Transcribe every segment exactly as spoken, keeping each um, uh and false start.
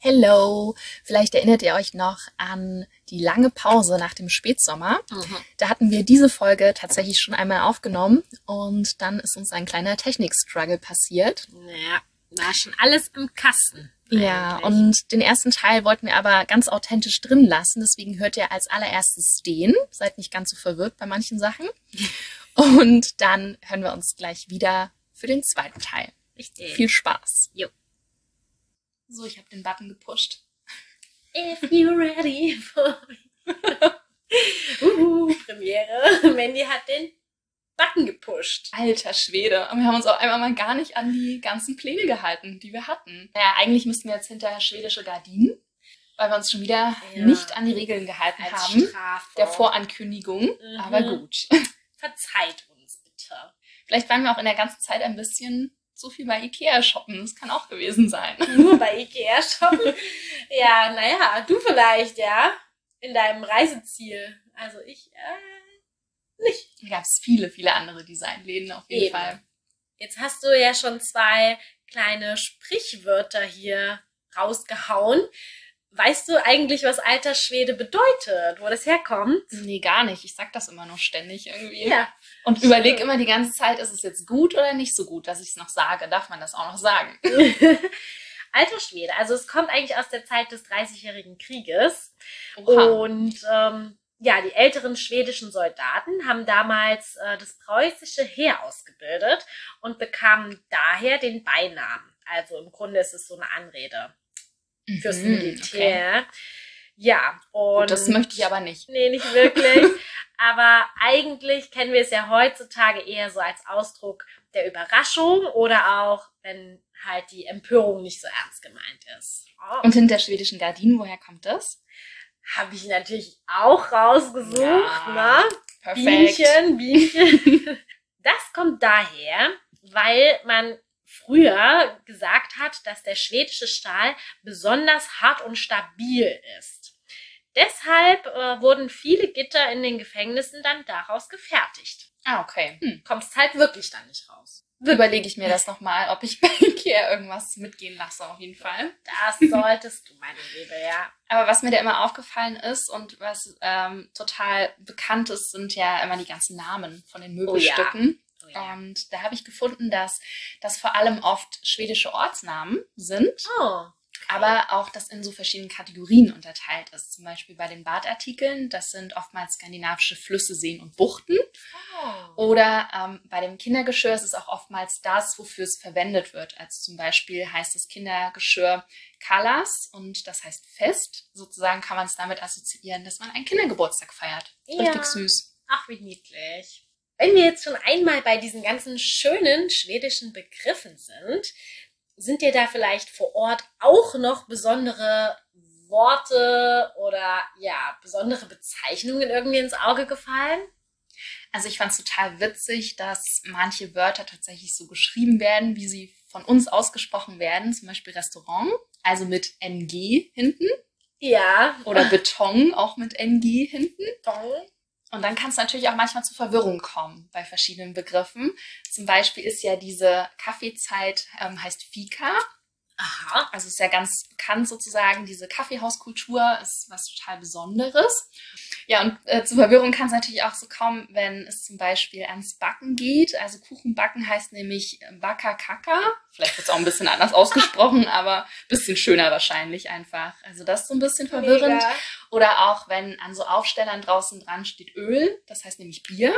Hello! Vielleicht erinnert ihr euch noch an die lange Pause nach dem Spätsommer. Mhm. Da hatten wir diese Folge tatsächlich schon einmal aufgenommen und dann ist uns ein kleiner Technik-Struggle passiert. Ja, war schon alles im Kasten. Ja, eigentlich. und den ersten Teil wollten wir aber ganz authentisch drin lassen, deswegen hört ihr als allererstes den. Seid nicht ganz so verwirrt bei manchen Sachen. Und dann hören wir uns gleich wieder für den zweiten Teil. Richtig. Viel Spaß! Jo. So, ich habe den Button gepusht. If you're ready for me. Uhu, Premiere. Mandy hat den Button gepusht. Alter Schwede. Und wir haben uns auch einmal mal gar nicht an die ganzen Pläne gehalten, die wir hatten. Naja, eigentlich müssten wir jetzt hinter schwedische Gardinen, weil wir uns schon wieder Ja. nicht an die Regeln gehalten Als haben. Strafe. Der Vorankündigung. Mhm. Aber gut. Verzeiht uns bitte. Vielleicht waren wir auch in der ganzen Zeit ein bisschen zu viel bei Ikea shoppen. Das kann auch gewesen sein. Nur bei Ikea shoppen? Ja, naja, du vielleicht, ja. In deinem Reiseziel. Also ich, äh, nicht. Da gab es viele, viele andere Designläden auf jeden Eben. Fall. Jetzt hast du ja schon zwei kleine Sprichwörter hier rausgehauen. Weißt du eigentlich, was alter Schwede bedeutet, wo das herkommt? Nee, gar nicht. Ich sag das immer noch ständig irgendwie. Ja. Und stimmt. überleg immer die ganze Zeit, ist es jetzt gut oder nicht so gut, dass ich es noch sage? Darf man das auch noch sagen? Alter Schwede, also es kommt eigentlich aus der Zeit des Dreißigjährigen Krieges. Oha. Und ähm, ja, die älteren schwedischen Soldaten haben damals äh, das preußische Heer ausgebildet und bekamen daher den Beinamen. Also im Grunde ist es so eine Anrede fürs Mhm, okay. Militär. Ja, und Gut, das möchte ich aber nicht. Nee, nicht wirklich. Aber eigentlich kennen wir es ja heutzutage eher so als Ausdruck der Überraschung oder auch, wenn halt die Empörung nicht so ernst gemeint ist. Oh, Und hinter schwedischen Gardinen, woher kommt das? habe ich natürlich auch rausgesucht, Ja, ne? Perfekt. Bienchen, Bienchen. Das kommt daher, weil man früher gesagt hat, dass der schwedische Stahl besonders hart und stabil ist. Deshalb äh, wurden viele Gitter in den Gefängnissen dann daraus gefertigt. Ah, okay. Hm. Kommst halt wirklich dann nicht raus. Überlege ich mir das nochmal, ob ich bei Ikea irgendwas mitgehen lasse, auf jeden Fall. Das solltest du, meine Liebe, ja. Aber was mir da immer aufgefallen ist und was ähm, total bekannt ist, sind ja immer die ganzen Namen von den Möbelstücken. Oh ja. Und da habe ich gefunden, dass das vor allem oft schwedische Ortsnamen sind, Oh. aber auch das in so verschiedenen Kategorien unterteilt ist. Zum Beispiel bei den Badartikeln, das sind oftmals skandinavische Flüsse, Seen und Buchten. Oh. Oder ähm, bei dem Kindergeschirr ist es auch oftmals das, wofür es verwendet wird. Also zum Beispiel heißt das Kindergeschirr Kalas und das heißt Fest. Sozusagen kann man es damit assoziieren, dass man einen Kindergeburtstag feiert. Ja. Richtig süß. Ach, wie niedlich. Wenn wir jetzt schon einmal bei diesen ganzen schönen schwedischen Begriffen sind, sind dir da vielleicht vor Ort auch noch besondere Worte oder ja, besondere Bezeichnungen irgendwie ins Auge gefallen? Also ich fand es total witzig, dass manche Wörter tatsächlich so geschrieben werden, wie sie von uns ausgesprochen werden. Zum Beispiel Restaurant, also mit N G hinten. Ja. Oder Beton, auch mit N G hinten. Toll. Und dann kann es natürlich auch manchmal zu Verwirrung kommen bei verschiedenen Begriffen. Zum Beispiel ist ja diese Kaffeezeit, ähm, heißt Fika. Aha. Also ist ja ganz bekannt sozusagen, diese Kaffeehauskultur ist was total Besonderes. Ja, und äh, zu Verwirrung kann es natürlich auch so kommen, wenn es zum Beispiel ans Backen geht. Also Kuchenbacken heißt nämlich Baka Kaka. Vielleicht wird es auch ein bisschen anders ausgesprochen, aber ein bisschen schöner wahrscheinlich einfach. Also das ist so ein bisschen verwirrend. Mega. Oder auch, wenn an so Aufstellern draußen dran steht Öl, das heißt nämlich Bier.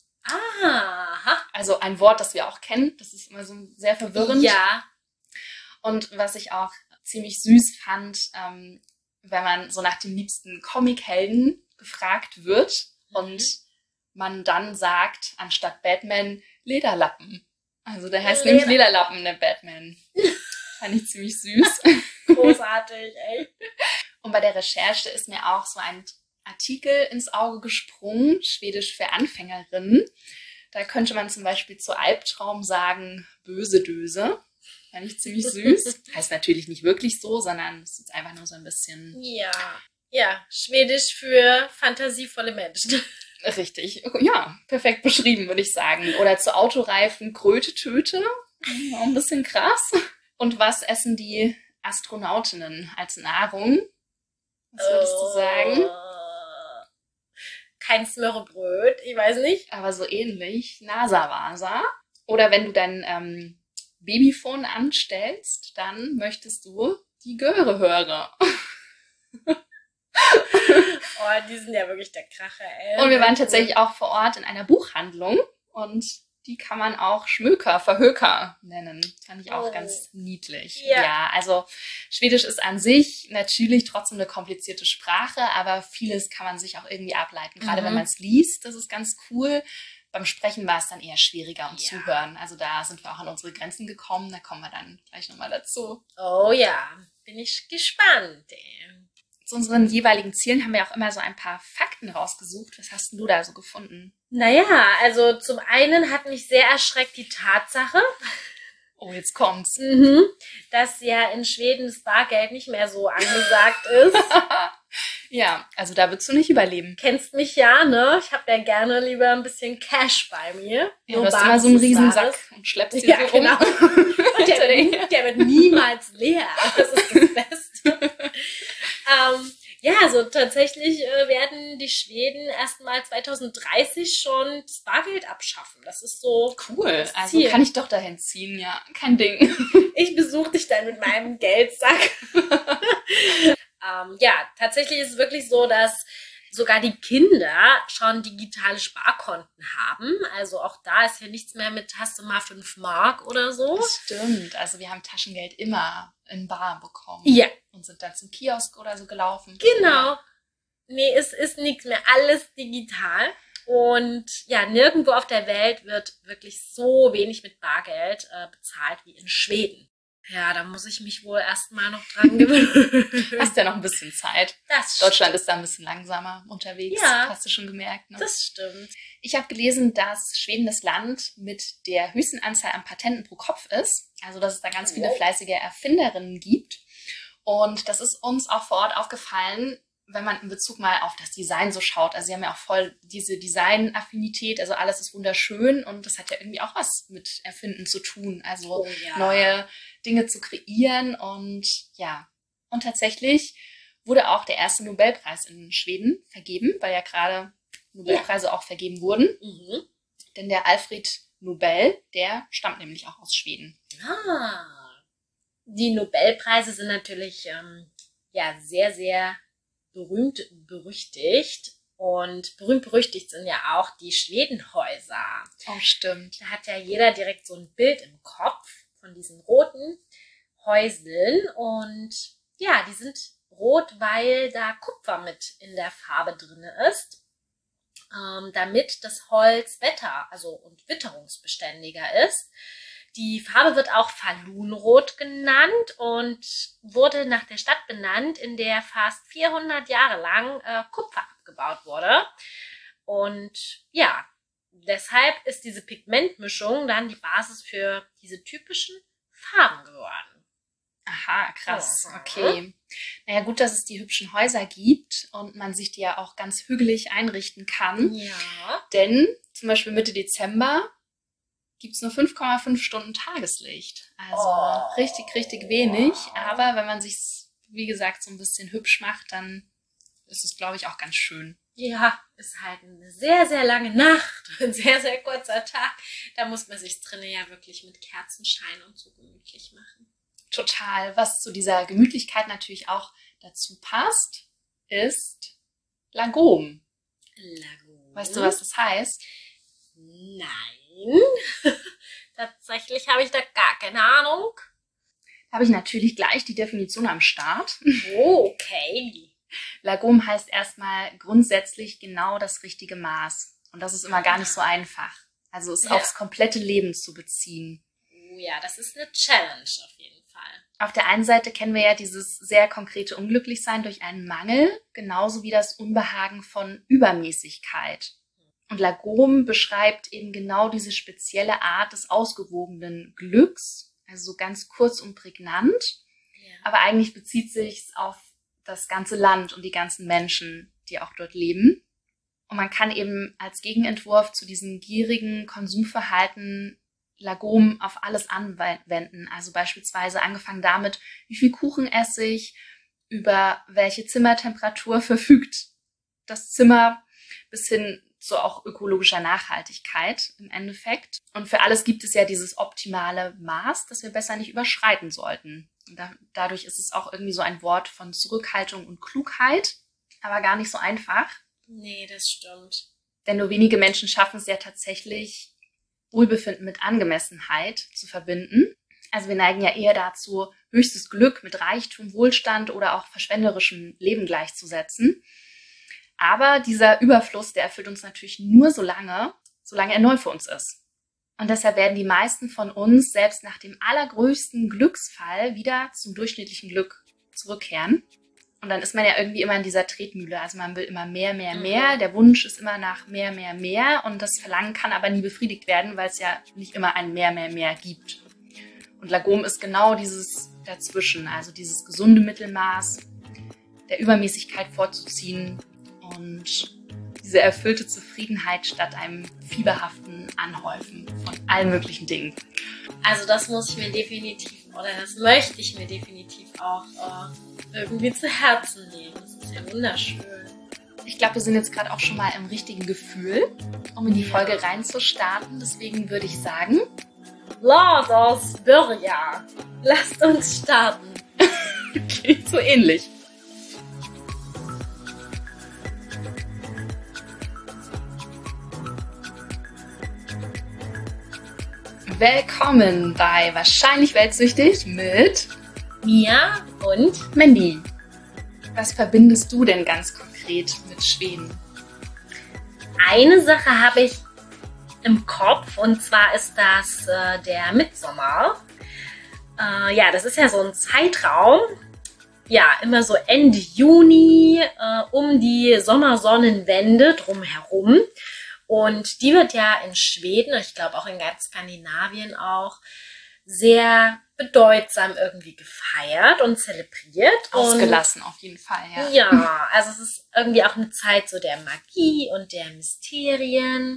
Aha. Also ein Wort, das wir auch kennen. Das ist immer so sehr verwirrend. Ja. Und was ich auch ziemlich süß fand, ähm, wenn man so nach dem liebsten Comichelden gefragt wird Mhm. und man dann sagt, anstatt Batman, Lederlappen. Also der heißt nämlich Leder- Lederlappen, der Batman. Fand ich ziemlich süß. Großartig, echt. Und bei der Recherche ist mir auch so ein Artikel ins Auge gesprungen, Schwedisch für Anfängerinnen. Da könnte man zum Beispiel zu Albtraum sagen, böse Döse. Fand ich ziemlich süß. Heißt natürlich nicht wirklich so, sondern es ist einfach nur so ein bisschen Ja. Ja, Schwedisch für fantasievolle Menschen. richtig. Ja, perfekt beschrieben, würde ich sagen. Oder zu Autoreifen Kröte Töte. Auch ein bisschen krass. Und was essen die Astronautinnen als Nahrung. Was würdest du sagen? Kein Smørrebröt, ich weiß nicht. Aber so ähnlich, Nasawasa. Oder wenn du dein ähm, Babyphone anstellst, dann möchtest du die Göre hören. Oh, die sind ja wirklich der Kracher, ey. Und wir waren tatsächlich auch vor Ort in einer Buchhandlung und die kann man auch Schmöker, Verhöker nennen. Fand ich auch Oh. ganz niedlich. Ja. Ja, also Schwedisch ist an sich natürlich trotzdem eine komplizierte Sprache, aber vieles kann man sich auch irgendwie ableiten. Gerade Mhm. wenn man es liest, das ist ganz cool. Beim Sprechen war es dann eher schwieriger und Ja. Zuhören. Also da sind wir auch an unsere Grenzen gekommen. Da kommen wir dann gleich nochmal dazu. Oh ja, bin ich gespannt, ey. Zu unseren jeweiligen Zielen haben wir auch immer so ein paar Fakten rausgesucht. Was hast denn du da so gefunden? Naja, also zum einen hat mich sehr erschreckt die Tatsache, Oh, jetzt kommt's. mhm, dass ja in Schweden das Bargeld nicht mehr so angesagt ist. Ja, also da würdest du nicht überleben. Kennst mich ja, ne? Ich habe ja gerne lieber ein bisschen Cash bei mir. Ja, Nur du hast Bares immer so einen ist Riesensack Wahres. und schleppst ihn Ja, so rum. genau. Und der, Hinter dir. wird- der wird niemals leer. Das ist das Beste. ähm, ja, also tatsächlich äh, werden die Schweden erst mal zwanzig dreißig schon das Bargeld abschaffen. Das ist so, Cool, das also Ziel. kann ich doch dahin ziehen, ja, kein Ding. ich besuche dich dann mit meinem Geldsack. ähm, ja, tatsächlich ist es wirklich so, dass sogar die Kinder schon digitale Sparkonten haben. Also auch da ist ja nichts mehr mit, hast du mal fünf Mark oder so. Das stimmt, also wir haben Taschengeld immer in bar bekommen. Ja, Und sind dann zum Kiosk oder so gelaufen. genau. Nee, es ist nichts mehr, alles digital. Und ja, nirgendwo auf der Welt wird wirklich so wenig mit Bargeld äh, bezahlt wie in Schweden. Ja, da muss ich mich wohl erstmal noch dran gewöhnen. Hast ja noch ein bisschen Zeit. Das Deutschland ist da ein bisschen langsamer unterwegs, Ja. hast du schon gemerkt. Ne? Das stimmt. Ich habe gelesen, dass Schweden das Land mit der höchsten Anzahl an Patenten pro Kopf ist. Also dass es da ganz viele Wow. fleißige Erfinderinnen gibt. Und das ist uns auch vor Ort aufgefallen, wenn man in Bezug mal auf das Design so schaut. Also sie haben ja auch voll diese Design-Affinität. Also alles ist wunderschön und das hat ja irgendwie auch was mit Erfinden zu tun. Also Oh ja. neue Dinge zu kreieren und ja. Und tatsächlich wurde auch der erste Nobelpreis in Schweden vergeben, weil ja gerade Nobelpreise auch vergeben wurden. Mhm. Denn der Alfred Nobel, der stammt nämlich auch aus Schweden. Ah. Die Nobelpreise sind natürlich ähm, ja sehr, sehr berühmt, berüchtigt. Und berühmt berüchtigt sind ja auch die Schwedenhäuser. Oh, stimmt. Da hat ja jeder direkt so ein Bild im Kopf von diesen roten Häuseln. Und ja, die sind rot, weil da Kupfer mit in der Farbe drin ist, ähm, damit das Holz wetter-, also und witterungsbeständiger ist. Die Farbe wird auch Falunrot genannt und wurde nach der Stadt benannt, in der fast vierhundert Jahre lang äh, Kupfer abgebaut wurde. Und ja, deshalb ist diese Pigmentmischung dann die Basis für diese typischen Farben geworden. Aha, krass. Mhm. Okay. Naja, gut, dass es die hübschen Häuser gibt und man sich die ja auch ganz hügelig einrichten kann. Ja. Denn zum Beispiel Mitte Dezember gibt es nur fünf Komma fünf Stunden Tageslicht. Also Oh. richtig, richtig wenig. Aber wenn man sich, wie gesagt, so ein bisschen hübsch macht, dann ist es, glaube ich, auch ganz schön. Ja, ist halt eine sehr, sehr lange Nacht, ein sehr, sehr kurzer Tag. Da muss man sich drinnen ja wirklich mit Kerzenschein und so gemütlich machen. Total. Was zu dieser Gemütlichkeit natürlich auch dazu passt, ist Lagom. Lagoon. Weißt du, was das heißt? Nein. Tatsächlich habe ich da gar keine Ahnung. Da habe ich natürlich gleich die Definition am Start. Okay. Lagom heißt erstmal grundsätzlich genau das richtige Maß. Und das ist immer gar nicht so einfach. Also es Ja. aufs komplette Leben zu beziehen. Oh ja, das ist eine Challenge auf jeden Fall. Auf der einen Seite kennen wir ja dieses sehr konkrete Unglücklichsein durch einen Mangel, genauso wie das Unbehagen von Übermäßigkeit. Und Lagom beschreibt eben genau diese spezielle Art des ausgewogenen Glücks, also so ganz kurz und prägnant. Ja. Aber eigentlich bezieht sich es auf das ganze Land und die ganzen Menschen, die auch dort leben. Und man kann eben als Gegenentwurf zu diesem gierigen Konsumverhalten Lagom auf alles anwenden. Also beispielsweise angefangen damit, wie viel Kuchen esse ich, über welche Zimmertemperatur verfügt das Zimmer, bis hin zu auch ökologischer Nachhaltigkeit im Endeffekt. Und für alles gibt es ja dieses optimale Maß, das wir besser nicht überschreiten sollten. Da, dadurch ist es auch irgendwie so ein Wort von Zurückhaltung und Klugheit, aber gar nicht so einfach. Nee, das stimmt. Denn nur wenige Menschen schaffen es ja tatsächlich, Wohlbefinden mit Angemessenheit zu verbinden. Also wir neigen ja eher dazu, höchstes Glück mit Reichtum, Wohlstand oder auch verschwenderischem Leben gleichzusetzen. Aber dieser Überfluss, der erfüllt uns natürlich nur so lange, solange er neu für uns ist. Und deshalb werden die meisten von uns selbst nach dem allergrößten Glücksfall wieder zum durchschnittlichen Glück zurückkehren. Und dann ist man ja irgendwie immer in dieser Tretmühle. Also man will immer mehr, mehr, mehr. Der Wunsch ist immer nach mehr, mehr, mehr. Und das Verlangen kann aber nie befriedigt werden, weil es ja nicht immer ein mehr, mehr, mehr gibt. Und Lagom ist genau dieses dazwischen. Also dieses gesunde Mittelmaß, der Übermäßigkeit vorzuziehen und diese erfüllte Zufriedenheit statt einem fieberhaften Anhäufen von allen möglichen Dingen. Also das muss ich mir definitiv, oder das möchte ich mir definitiv auch äh, irgendwie zu Herzen nehmen. Das ist ja wunderschön. Ich glaube, wir sind jetzt gerade auch schon mal im richtigen Gefühl, um in die Folge reinzustarten. Deswegen würde ich sagen, Lass uns börja. Lasst uns starten. Klingt so ähnlich. Willkommen bei Wahrscheinlich Weltsüchtig mit Mia und Mandy. Was verbindest du denn ganz konkret mit Schweden? Eine Sache habe ich im Kopf, und zwar ist das äh, der Mitsommer. Äh, ja, das ist ja so ein Zeitraum, ja, immer so Ende Juni äh, um die Sommersonnenwende drumherum. Und die wird ja in Schweden, ich glaube auch in ganz Skandinavien auch, sehr bedeutsam irgendwie gefeiert und zelebriert. Ausgelassen und, auf jeden Fall, ja. Ja, also es ist irgendwie auch eine Zeit so der Magie und der Mysterien.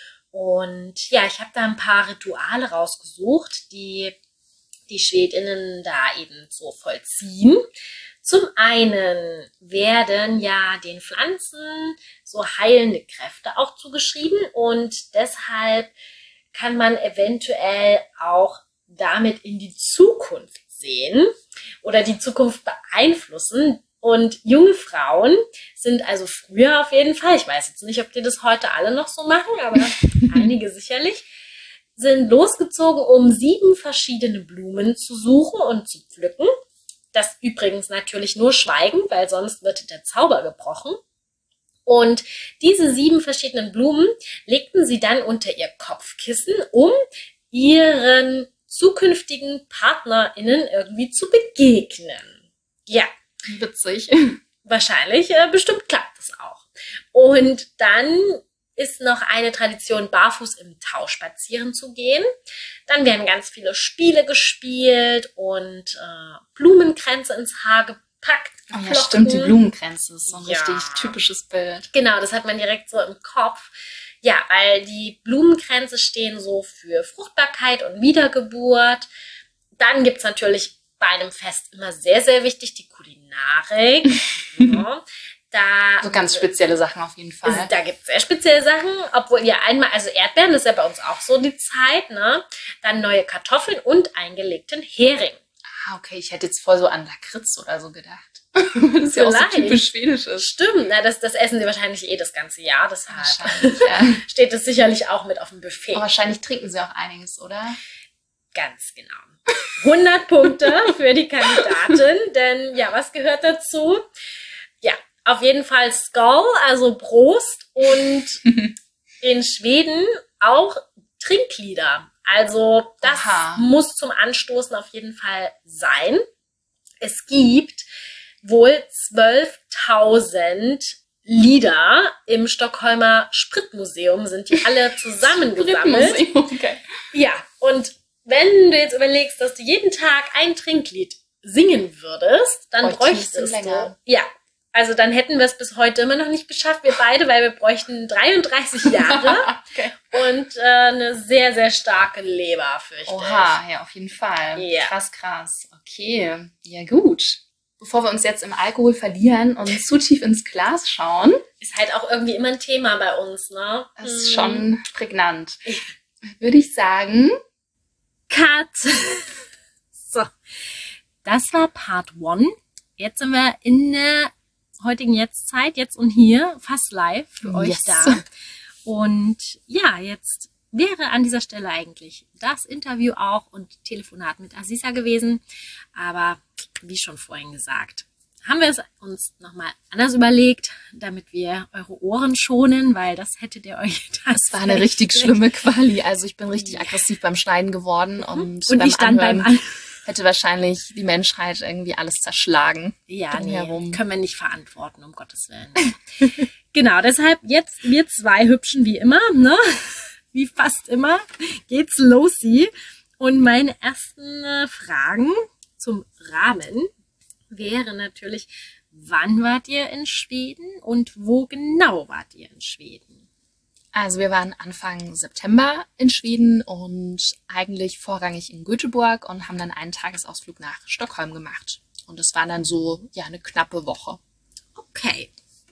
Und ja, ich habe da ein paar Rituale rausgesucht, die die Schwedinnen da eben so vollziehen. Zum einen werden ja den Pflanzen so heilende Kräfte auch zugeschrieben und deshalb kann man eventuell auch damit in die Zukunft sehen oder die Zukunft beeinflussen. Und junge Frauen sind also früher auf jeden Fall, ich weiß jetzt nicht, ob die das heute alle noch so machen, aber einige sicherlich, sind losgezogen, um sieben verschiedene Blumen zu suchen und zu pflücken. Das übrigens natürlich nur schweigen, weil sonst wird der Zauber gebrochen. Und diese sieben verschiedenen Blumen legten sie dann unter ihr Kopfkissen, um ihren zukünftigen PartnerInnen irgendwie zu begegnen. Ja. Witzig. Wahrscheinlich, äh, bestimmt klappt es auch. Und dann ist noch eine Tradition, barfuß im Tau spazieren zu gehen. Dann werden ganz viele Spiele gespielt und äh, Blumenkränze ins Haar gepackt. Oh ja, stimmt, die Blumenkränze ist so ein ja. richtig typisches Bild. Genau, das hat man direkt so im Kopf. Ja, weil die Blumenkränze stehen so für Fruchtbarkeit und Wiedergeburt. Dann gibt's natürlich bei einem Fest immer sehr, sehr wichtig die Kulinarik. Ja. Da, so ganz spezielle Sachen auf jeden Fall. Ist, da gibt es sehr spezielle Sachen, obwohl ja einmal, also Erdbeeren, das ist ja bei uns auch so die Zeit, ne? Dann neue Kartoffeln und eingelegten Hering. Ah, okay, ich hätte jetzt voll so an Lakritz oder so gedacht. Das ist ja auch so typisch schwedisch ist. Stimmt, na, das, das essen sie wahrscheinlich eh das ganze Jahr, deshalb wahrscheinlich, ja. steht es sicherlich auch mit auf dem Buffet. Aber wahrscheinlich trinken sie auch einiges, oder? Ganz genau. hundert Punkte für die Kandidatin, denn ja, was gehört dazu? Ja, auf jeden Fall Skål, also Prost, und in Schweden auch Trinklieder. Also das Aha. muss zum Anstoßen auf jeden Fall sein. Es gibt wohl zwölftausend Lieder im Stockholmer Spritmuseum, sind die alle zusammengesammelt. Okay. Ja, und wenn du jetzt überlegst, dass du jeden Tag ein Trinklied singen würdest, dann oh, bräuchtest du, ja, Also dann hätten wir es bis heute immer noch nicht geschafft, wir beide, weil wir bräuchten dreiunddreißig Jahre Okay. und äh, eine sehr, sehr starke Leber, fürchte ich. Oha, ja, auf jeden Fall. Ja. Krass, krass. Okay, ja gut. Bevor wir uns jetzt im Alkohol verlieren und zu tief ins Glas schauen, Ist halt auch irgendwie immer ein Thema bei uns, ne? das ist Hm. schon prägnant, würde ich sagen. Cut. So, das war Part eins. Jetzt sind wir in der heutigen Jetztzeit, jetzt und hier, fast live für euch Yes. da. Und ja, jetzt wäre an dieser Stelle eigentlich das Interview auch und Telefonat mit Aziza gewesen. Aber wie schon vorhin gesagt, haben wir es uns nochmal anders überlegt, damit wir eure Ohren schonen, weil das hättet ihr euch Das war eine richtig schlimme Quali. Also ich bin richtig aggressiv beim Schneiden geworden und, Und beim ich dann Anhören beim An hätte wahrscheinlich die Menschheit irgendwie alles zerschlagen. Ja, nee, drumherum. können wir nicht verantworten, um Gottes Willen. Genau, deshalb jetzt wir zwei Hübschen wie immer, ne? Wie fast immer, geht's los. Sie. Und meine ersten äh, Fragen zum Rahmen wäre natürlich, wann wart ihr in Schweden und wo genau wart ihr in Schweden? Also wir waren Anfang September in Schweden und eigentlich vorrangig in Göteborg und haben dann einen Tagesausflug nach Stockholm gemacht. Und das war dann so, ja, eine knappe Woche. Okay.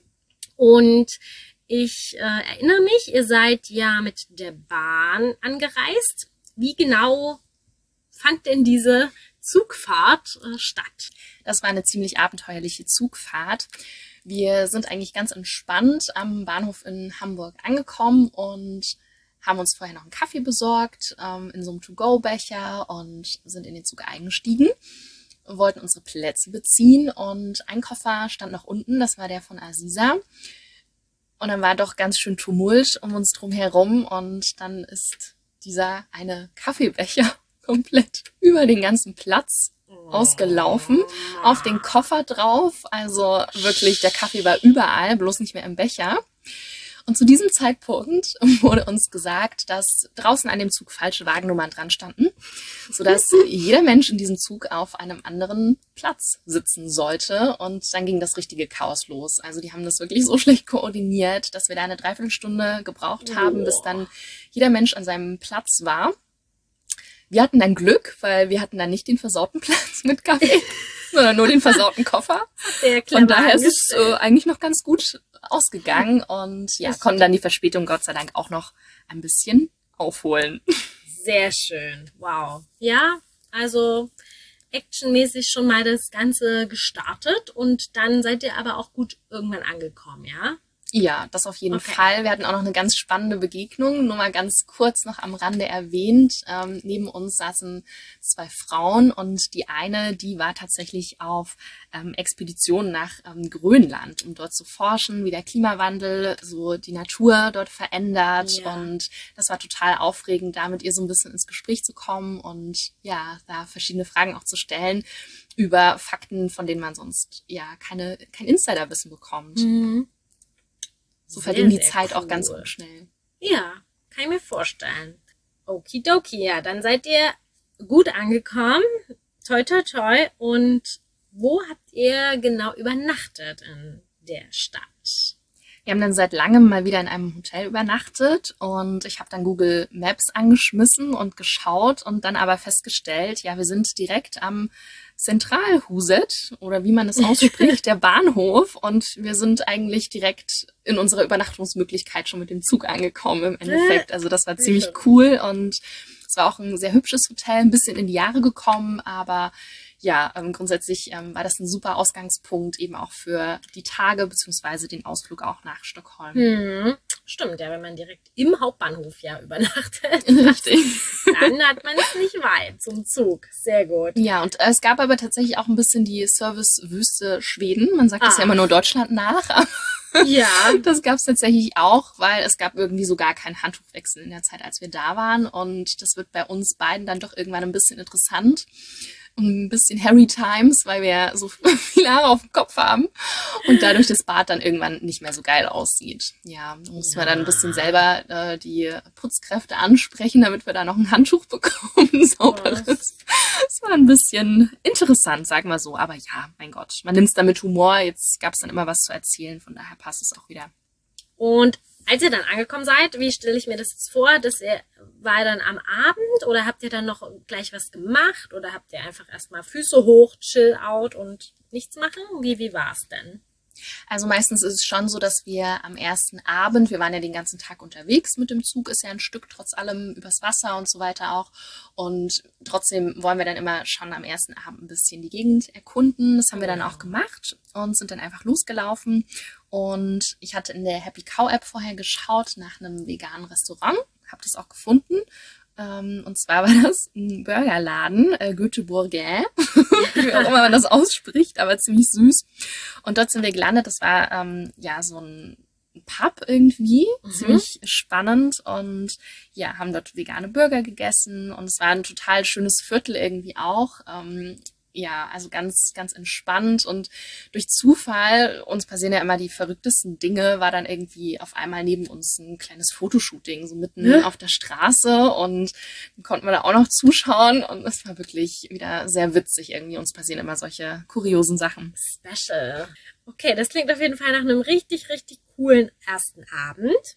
Und ich äh, erinnere mich, ihr seid ja mit der Bahn angereist. Wie genau fand denn diese Zugfahrt äh, statt? Das war eine ziemlich abenteuerliche Zugfahrt. Wir sind eigentlich ganz entspannt am Bahnhof in Hamburg angekommen und haben uns vorher noch einen Kaffee besorgt ähm, in so einem To-Go-Becher und sind in den Zug eingestiegen. Wir wollten unsere Plätze beziehen und ein Koffer stand noch unten, das war der von Aziza. Und dann war doch ganz schön Tumult um uns drum herum und dann ist dieser eine Kaffeebecher komplett über den ganzen Platz ausgelaufen, auf den Koffer drauf. Also wirklich, der Kaffee war überall, bloß nicht mehr im Becher. Und zu diesem Zeitpunkt wurde uns gesagt, dass draußen an dem Zug falsche Wagennummern dran standen, sodass jeder Mensch in diesem Zug auf einem anderen Platz sitzen sollte. Und dann ging das richtige Chaos los. Also die haben das wirklich so schlecht koordiniert, dass wir da eine Dreiviertelstunde gebraucht haben, bis dann jeder Mensch an seinem Platz war. Wir hatten dann Glück, weil wir hatten dann nicht den versauten Platz mit Kaffee, sondern nur den versauten Koffer. Sehr Von daher ist es äh, eigentlich noch ganz gut ausgegangen und ja, konnten dann die Verspätung Gott sei Dank auch noch ein bisschen aufholen. Sehr schön. Wow. Ja, also actionmäßig schon mal das Ganze gestartet und dann seid ihr aber auch gut irgendwann angekommen, ja? Ja, das auf jeden Okay. Fall. Wir hatten auch noch eine ganz spannende Begegnung, nur mal ganz kurz noch am Rande erwähnt. Ähm, neben uns saßen zwei Frauen und die eine, die war tatsächlich auf ähm, Expedition nach ähm, Grönland, um dort zu forschen, wie der Klimawandel so die Natur dort verändert. Ja. Und das war total aufregend, da mit ihr so ein bisschen ins Gespräch zu kommen und ja, da verschiedene Fragen auch zu stellen über Fakten, von denen man sonst ja keine kein Insiderwissen bekommt. Mhm. So Sehr, verging die sehr Zeit auch cool. ganz schnell. Ja, kann ich mir vorstellen. Okidoki, ja, dann seid ihr gut angekommen. Toi, toi, toi. Und wo habt ihr genau übernachtet in der Stadt? Wir haben dann seit langem mal wieder in einem Hotel übernachtet und ich habe dann Google Maps angeschmissen und geschaut und dann aber festgestellt, ja, wir sind direkt am Zentralhuset oder wie man es ausspricht, der Bahnhof und wir sind eigentlich direkt in unserer Übernachtungsmöglichkeit schon mit dem Zug angekommen im Endeffekt. Also das war ziemlich cool und es war auch ein sehr hübsches Hotel, ein bisschen in die Jahre gekommen, aber ja, ähm, grundsätzlich ähm, war das ein super Ausgangspunkt eben auch für die Tage beziehungsweise den Ausflug auch nach Stockholm. Hm, stimmt, ja, wenn man direkt im Hauptbahnhof ja übernachtet, Richtig. dann hat man es nicht weit zum Zug. Sehr gut. Ja, und äh, es gab aber tatsächlich auch ein bisschen die Servicewüste Schweden. Man sagt das Ah. ja immer nur Deutschland nach, aber Ja, das gab es tatsächlich auch, weil es gab irgendwie so gar keinen Handtuchwechsel in der Zeit, als wir da waren. Und das wird bei uns beiden dann doch irgendwann ein bisschen interessant. ein bisschen Harry Times, weil wir ja so viele Haare auf dem Kopf haben und dadurch das Bad dann irgendwann nicht mehr so geil aussieht. Ja, da muss man dann ein bisschen selber äh, die Putzkräfte ansprechen, damit wir da noch ein Handtuch bekommen, sauberes. Das war ein bisschen interessant, sagen wir so. Aber ja, mein Gott, man nimmt es dann mit Humor. Jetzt gab es dann immer was zu erzählen, von daher passt es auch wieder. Und als ihr dann angekommen seid, wie stelle ich mir das jetzt vor? Das war dann am Abend oder habt ihr dann noch gleich was gemacht? Oder habt ihr einfach erstmal Füße hoch, chill out und nichts machen? Wie, wie war es denn? Also meistens ist es schon so, dass wir am ersten Abend, wir waren ja den ganzen Tag unterwegs mit dem Zug, ist ja ein Stück trotz allem übers Wasser und so weiter auch. Und trotzdem wollen wir dann immer schon am ersten Abend ein bisschen die Gegend erkunden. Das haben wir dann auch gemacht und sind dann einfach losgelaufen. Und ich hatte in der Happy Cow App vorher geschaut nach einem veganen Restaurant, habe das auch gefunden. Und zwar war das ein Burgerladen, äh, Göteborger, wie auch immer man das ausspricht, aber ziemlich süß. Und dort sind wir gelandet. Das war ähm, ja so ein Pub irgendwie, mhm. ziemlich spannend. Und ja, haben dort vegane Burger gegessen. Und es war ein total schönes Viertel irgendwie auch. Ähm, Ja, also ganz, ganz entspannt und durch Zufall, uns passieren ja immer die verrücktesten Dinge, war dann irgendwie auf einmal neben uns ein kleines Fotoshooting, so mitten hm? auf der Straße und dann konnten wir da auch noch zuschauen und es war wirklich wieder sehr witzig irgendwie. Uns passieren immer solche kuriosen Sachen. Special. Okay, das klingt auf jeden Fall nach einem richtig, richtig coolen ersten Abend.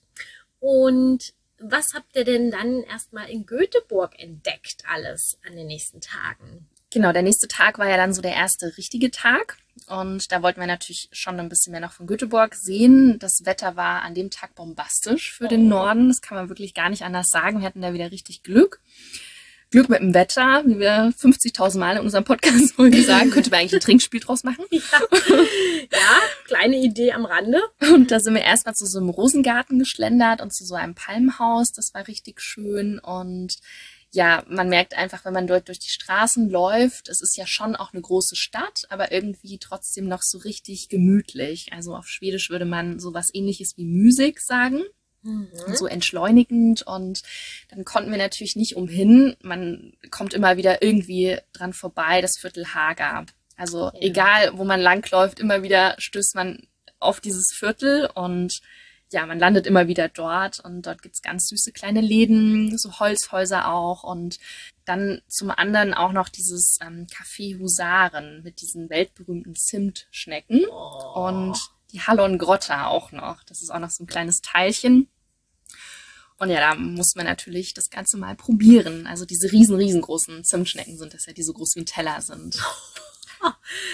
Und was habt ihr denn dann erstmal in Göteborg entdeckt alles an den nächsten Tagen? Genau, der nächste Tag war ja dann so der erste richtige Tag und da wollten wir natürlich schon ein bisschen mehr noch von Göteborg sehen. Das Wetter war an dem Tag bombastisch für den Norden, das kann man wirklich gar nicht anders sagen. Wir hatten da wieder richtig Glück. Glück mit dem Wetter, wie wir fünfzigtausend Mal in unserem Podcast wohl gesagt, könnte man eigentlich ein Trinkspiel draus machen. Ja. Ja, kleine Idee am Rande. Und da sind wir erstmal zu so einem Rosengarten geschlendert und zu so einem Palmhaus, das war richtig schön und ja, man merkt einfach, wenn man dort durch die Straßen läuft, es ist ja schon auch eine große Stadt, aber irgendwie trotzdem noch so richtig gemütlich. Also auf Schwedisch würde man sowas Ähnliches wie Musik sagen. Mhm. So entschleunigend und dann konnten wir natürlich nicht umhin. Man kommt immer wieder irgendwie dran vorbei, das Viertel Haga. Also ja. Egal, wo man langläuft, immer wieder stößt man auf dieses Viertel und ja, man landet immer wieder dort und dort gibt's ganz süße kleine Läden, so Holzhäuser auch und dann zum anderen auch noch dieses ähm, Café Husaren mit diesen weltberühmten Zimtschnecken oh. und die Hallon Grotta auch noch. Das ist auch noch so ein kleines Teilchen. Und ja, da muss man natürlich das Ganze mal probieren. Also diese riesen, riesengroßen Zimtschnecken sind das ja, die so groß wie ein Teller sind. Oh,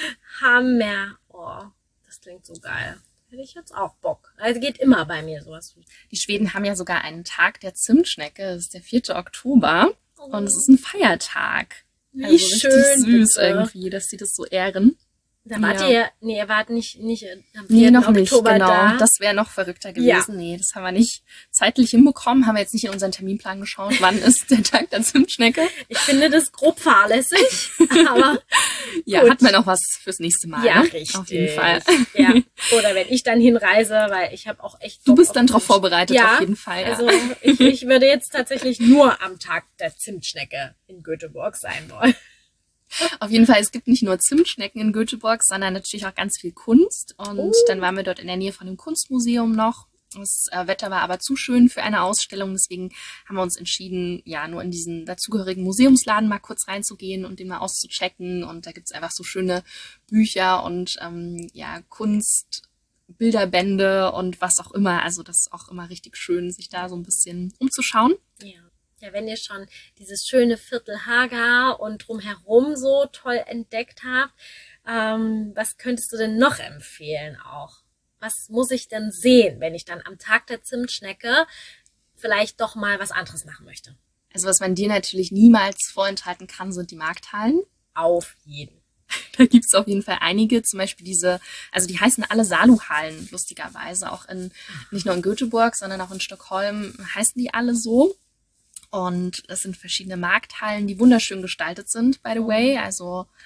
Hammer. Oh, das klingt so geil. Hätte ich jetzt auch Bock. Also geht immer bei mir sowas. Die Schweden haben ja sogar einen Tag der Zimtschnecke. Das ist der vierte Oktober. Oh. Und es ist ein Feiertag. Wie also schön. Richtig süß bitte. Irgendwie, dass sie das so ehren. Da wart ja. ihr, nee, ihr wart nicht, nicht am vierten Nee, noch Oktober nicht, genau. Da. Das wäre noch verrückter gewesen. Ja. Nee, das haben wir nicht zeitlich hinbekommen. Haben wir jetzt nicht in unseren Terminplan geschaut. Wann ist der Tag der Zimtschnecke? Ich finde das grob fahrlässig, aber ja, gut. Hat man auch was fürs nächste Mal. Ja, ne? richtig. Auf jeden Fall. Ja. Oder wenn ich dann hinreise, weil ich habe auch echt Bock Du bist dann drauf vorbereitet, ja, auf jeden Fall. Ja. Also ich, ich würde jetzt tatsächlich nur am Tag der Zimtschnecke in Göteborg sein wollen. Auf jeden Fall, es gibt nicht nur Zimtschnecken in Göteborg, sondern natürlich auch ganz viel Kunst. Und uh. dann waren wir dort in der Nähe von dem Kunstmuseum noch. Das äh, Wetter war aber zu schön für eine Ausstellung, deswegen haben wir uns entschieden, ja, nur in diesen dazugehörigen Museumsladen mal kurz reinzugehen und den mal auszuchecken. Und da gibt's einfach so schöne Bücher und ähm, ja, Kunst, Bilderbände und was auch immer. Also das ist auch immer richtig schön, sich da so ein bisschen umzuschauen. Ja. Ja, wenn ihr schon dieses schöne Viertel Haga und drumherum so toll entdeckt habt, ähm, was könntest du denn noch empfehlen auch? Was muss ich denn sehen, wenn ich dann am Tag der Zimtschnecke vielleicht doch mal was anderes machen möchte? Also was man dir natürlich niemals vorenthalten kann, sind die Markthallen. Auf jeden. Da gibt's auf jeden Fall einige, zum Beispiel diese, also die heißen alle Saluhallen, lustigerweise, auch in, nicht nur in Göteborg, sondern auch in Stockholm heißen die alle so. Und es sind verschiedene Markthallen, die wunderschön gestaltet sind, by the way. Also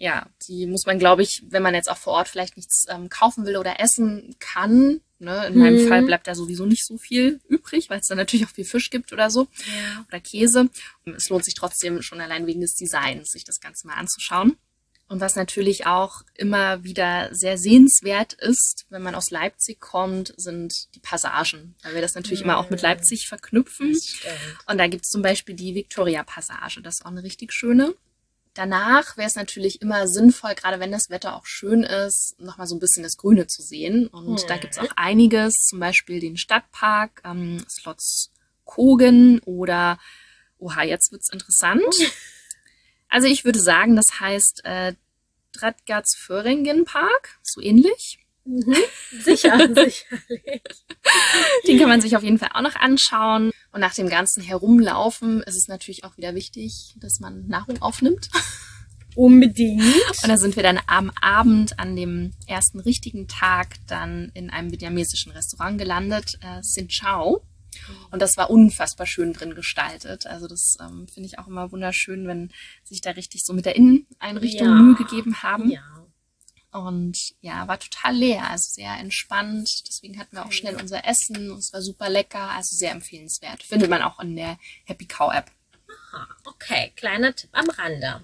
Ja, die muss man, glaube ich, wenn man jetzt auch vor Ort vielleicht nichts ähm, kaufen will oder essen kann, ne, in meinem Hm. Fall bleibt da sowieso nicht so viel übrig, weil es dann natürlich auch viel Fisch gibt oder so Ja. oder Käse. Und es lohnt sich trotzdem schon allein wegen des Designs, sich das Ganze mal anzuschauen. Und was natürlich auch immer wieder sehr sehenswert ist, wenn man aus Leipzig kommt, sind die Passagen, weil wir das natürlich Hm. immer auch mit Leipzig verknüpfen. Das stimmt. Und da gibt es zum Beispiel die Victoria-Passage, das ist auch eine richtig schöne. Danach wäre es natürlich immer sinnvoll, gerade wenn das Wetter auch schön ist, nochmal so ein bisschen das Grüne zu sehen. Und Hm. da gibt es auch einiges, zum Beispiel den Stadtpark, ähm, Slotskogen oder, oha, jetzt wird's interessant. Also ich würde sagen, das heißt äh, Dratgatz-Föhringen-Park, so ähnlich. Mhm. Sicher, sicherlich. Den kann man sich auf jeden Fall auch noch anschauen. Und nach dem ganzen Herumlaufen ist es natürlich auch wieder wichtig, dass man Nahrung aufnimmt. Unbedingt. Und da sind wir dann am Abend an dem ersten richtigen Tag dann in einem vietnamesischen Restaurant gelandet, äh, Sin Chau. Und das war unfassbar schön drin gestaltet. Also das ähm, finde ich auch immer wunderschön, wenn sich da richtig so mit der Inneneinrichtung Ja. Mühe gegeben haben. Ja. Und ja, war total leer, also sehr entspannt. Deswegen hatten wir auch schnell unser Essen und es war super lecker, also sehr empfehlenswert. Findet man auch in der Happy Cow App. Aha, okay, kleiner Tipp am Rande.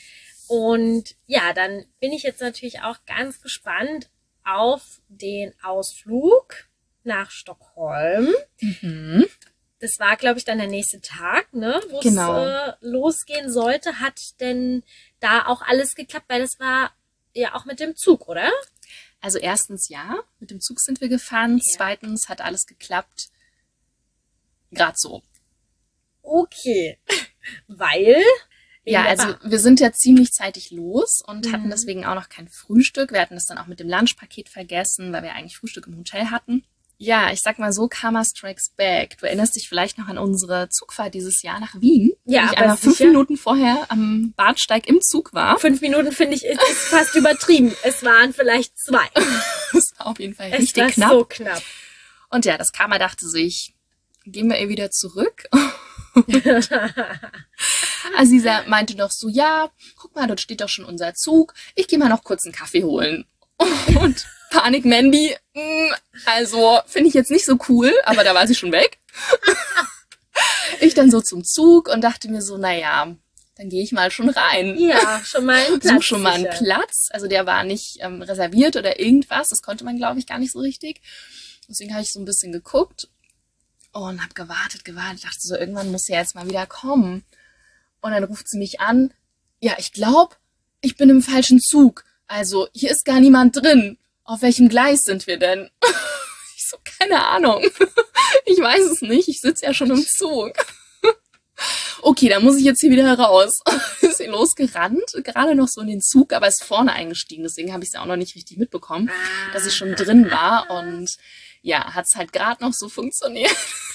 Und ja, dann bin ich jetzt natürlich auch ganz gespannt auf den Ausflug nach Stockholm. Mhm. Das war, glaube ich, dann der nächste Tag, ne, wo Genau. es äh, losgehen sollte. Hat denn da auch alles geklappt? Weil das war ja auch mit dem Zug, oder? Also erstens ja, mit dem Zug sind wir gefahren. Ja. Zweitens hat alles geklappt. Gerade so. Okay. Weil? wegen Ja, der also Bahn. wir sind ja ziemlich zeitig los und Mhm. hatten deswegen auch noch kein Frühstück. Wir hatten das dann auch mit dem Lunchpaket vergessen, weil wir eigentlich Frühstück im Hotel hatten. Ja, ich sag mal so, Karma Strikes Back. Du erinnerst dich vielleicht noch an unsere Zugfahrt dieses Jahr nach Wien? Ja, wo ich aber einmal fünf sicher. Minuten vorher am Bahnsteig im Zug war. Fünf Minuten, finde ich, ist, ist fast übertrieben. Es waren vielleicht zwei. Das war auf jeden Fall Es richtig war knapp. so knapp. Und ja, das Karma dachte sich, gehen wir ihr wieder zurück. Aziza meinte doch so, ja, guck mal, dort steht doch schon unser Zug. Ich gehe mal noch kurz einen Kaffee holen. Und Panik Mandy, mh, also finde ich jetzt nicht so cool, aber da war sie schon weg. Ich dann so zum Zug und dachte mir so, naja, dann gehe ich mal schon rein. Ja, schon mal einen Platz. Such schon mal einen sicher. Platz. Also der war nicht ähm, reserviert oder irgendwas. Das konnte man, glaube ich, gar nicht so richtig. Deswegen habe ich so ein bisschen geguckt und habe gewartet, gewartet. Dachte so, irgendwann muss sie jetzt mal wieder kommen. Und dann ruft sie mich an. Ja, ich glaube, ich bin im falschen Zug. Also hier ist gar niemand drin. Auf welchem Gleis sind wir denn? Ich so, keine Ahnung. Ich weiß es nicht. Ich sitze ja schon im Zug. Okay, dann muss ich jetzt hier wieder raus. Ist sie losgerannt, gerade noch so in den Zug, aber ist vorne eingestiegen. Deswegen habe ich es ja auch noch nicht richtig mitbekommen, Ah. dass ich schon drin war. Und ja, hat es halt gerade noch so funktioniert.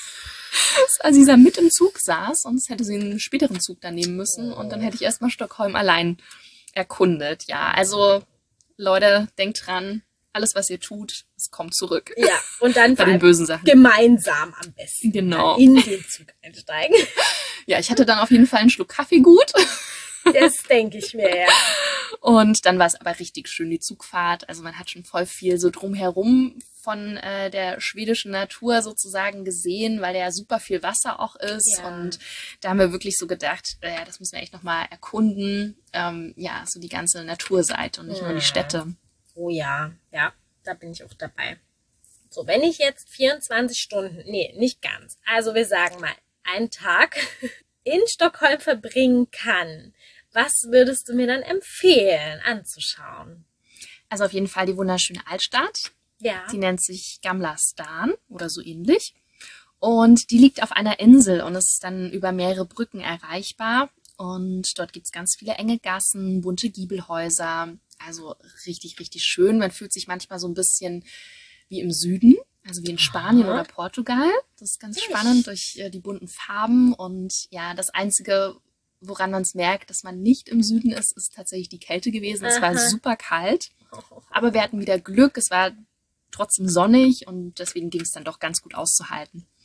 Als Aziza mit im Zug saß, sonst hätte sie einen späteren Zug dann nehmen müssen. Und dann hätte ich erstmal Stockholm allein erkundet. Ja, also Leute, denkt dran, alles, was ihr tut, es kommt zurück. Ja, und dann Bei vor den allem bösen Sachen. gemeinsam am besten Genau. in den Zug einsteigen. Ja, ich hatte dann auf jeden Fall einen Schluck Kaffee gut. Das denke ich mir, ja. Und dann war es aber richtig schön, die Zugfahrt. Also man hat schon voll viel so drumherum von äh, der schwedischen Natur sozusagen gesehen, weil da ja super viel Wasser auch ist. Ja. Und da haben wir wirklich so gedacht, äh, ja, das müssen wir echt nochmal erkunden. Ähm, ja, so die ganze Naturseite und nicht nur Ja. die Städte. Oh ja, ja, da bin ich auch dabei. So, wenn ich jetzt vierundzwanzig Stunden, nee, nicht ganz, also wir sagen mal, einen Tag in Stockholm verbringen kann, was würdest du mir dann empfehlen anzuschauen? Also auf jeden Fall die wunderschöne Altstadt. Ja. Die nennt sich Gamla Stan oder so ähnlich. Und die liegt auf einer Insel und ist dann über mehrere Brücken erreichbar. Und dort gibt's ganz viele enge Gassen, bunte Giebelhäuser. Also richtig, richtig schön. Man fühlt sich manchmal so ein bisschen wie im Süden, also wie in Spanien Aha. oder Portugal. Das ist ganz spannend durch äh, die bunten Farben. Und ja, das Einzige, woran man es merkt, dass man nicht im Süden ist, ist tatsächlich die Kälte gewesen. Es war Aha. super kalt. Aber wir hatten wieder Glück. Es war trotzdem sonnig und deswegen ging es dann doch ganz gut auszuhalten.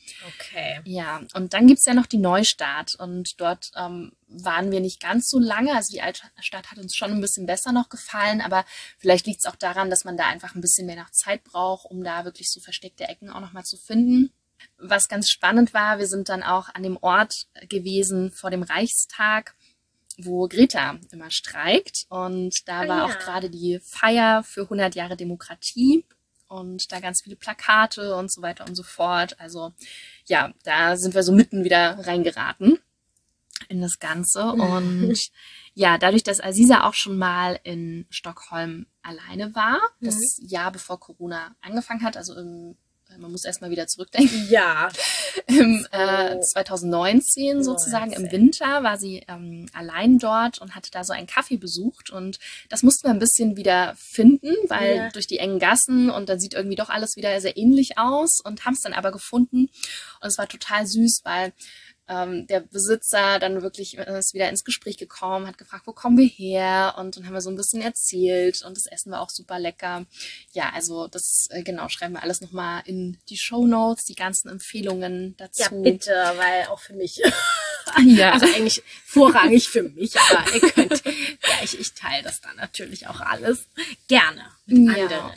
Okay. Ja, und dann gibt's ja noch die Neustadt und dort ähm, waren wir nicht ganz so lange. Also die Altstadt hat uns schon ein bisschen besser noch gefallen, aber vielleicht liegt's auch daran, dass man da einfach ein bisschen mehr nach Zeit braucht, um da wirklich so versteckte Ecken auch nochmal zu finden. Was ganz spannend war, wir sind dann auch an dem Ort gewesen vor dem Reichstag, wo Greta immer streikt. Und da Ah, war ja. auch gerade die Feier für hundert Jahre Demokratie und da ganz viele Plakate und so weiter und so fort. Also ja, da sind wir so mitten wieder reingeraten in das Ganze. Und ja, dadurch, dass Aziza auch schon mal in Stockholm alleine war, das Jahr bevor Corona angefangen hat, also im man muss erstmal wieder zurückdenken. Ja. Im äh, zwanzig neunzehn sozusagen, im Winter, war sie ähm, allein dort und hatte da so einen Kaffee besucht. Und das mussten wir ein bisschen wieder finden, weil Ja. durch die engen Gassen und dann sieht irgendwie doch alles wieder sehr ähnlich aus und haben es dann aber gefunden. Und es war total süß, weil ähm, der Besitzer dann wirklich äh, ist wieder ins Gespräch gekommen, hat gefragt, wo kommen wir her? Und dann haben wir so ein bisschen erzählt und das Essen war auch super lecker. Ja, also das, äh, genau, schreiben wir alles nochmal in die Shownotes, die ganzen Empfehlungen dazu. Ja, bitte, weil auch für mich. Ja. Also eigentlich vorrangig für mich, aber ihr könnt, ja, ich, ich teile das dann natürlich auch alles gerne mit Ja. anderen.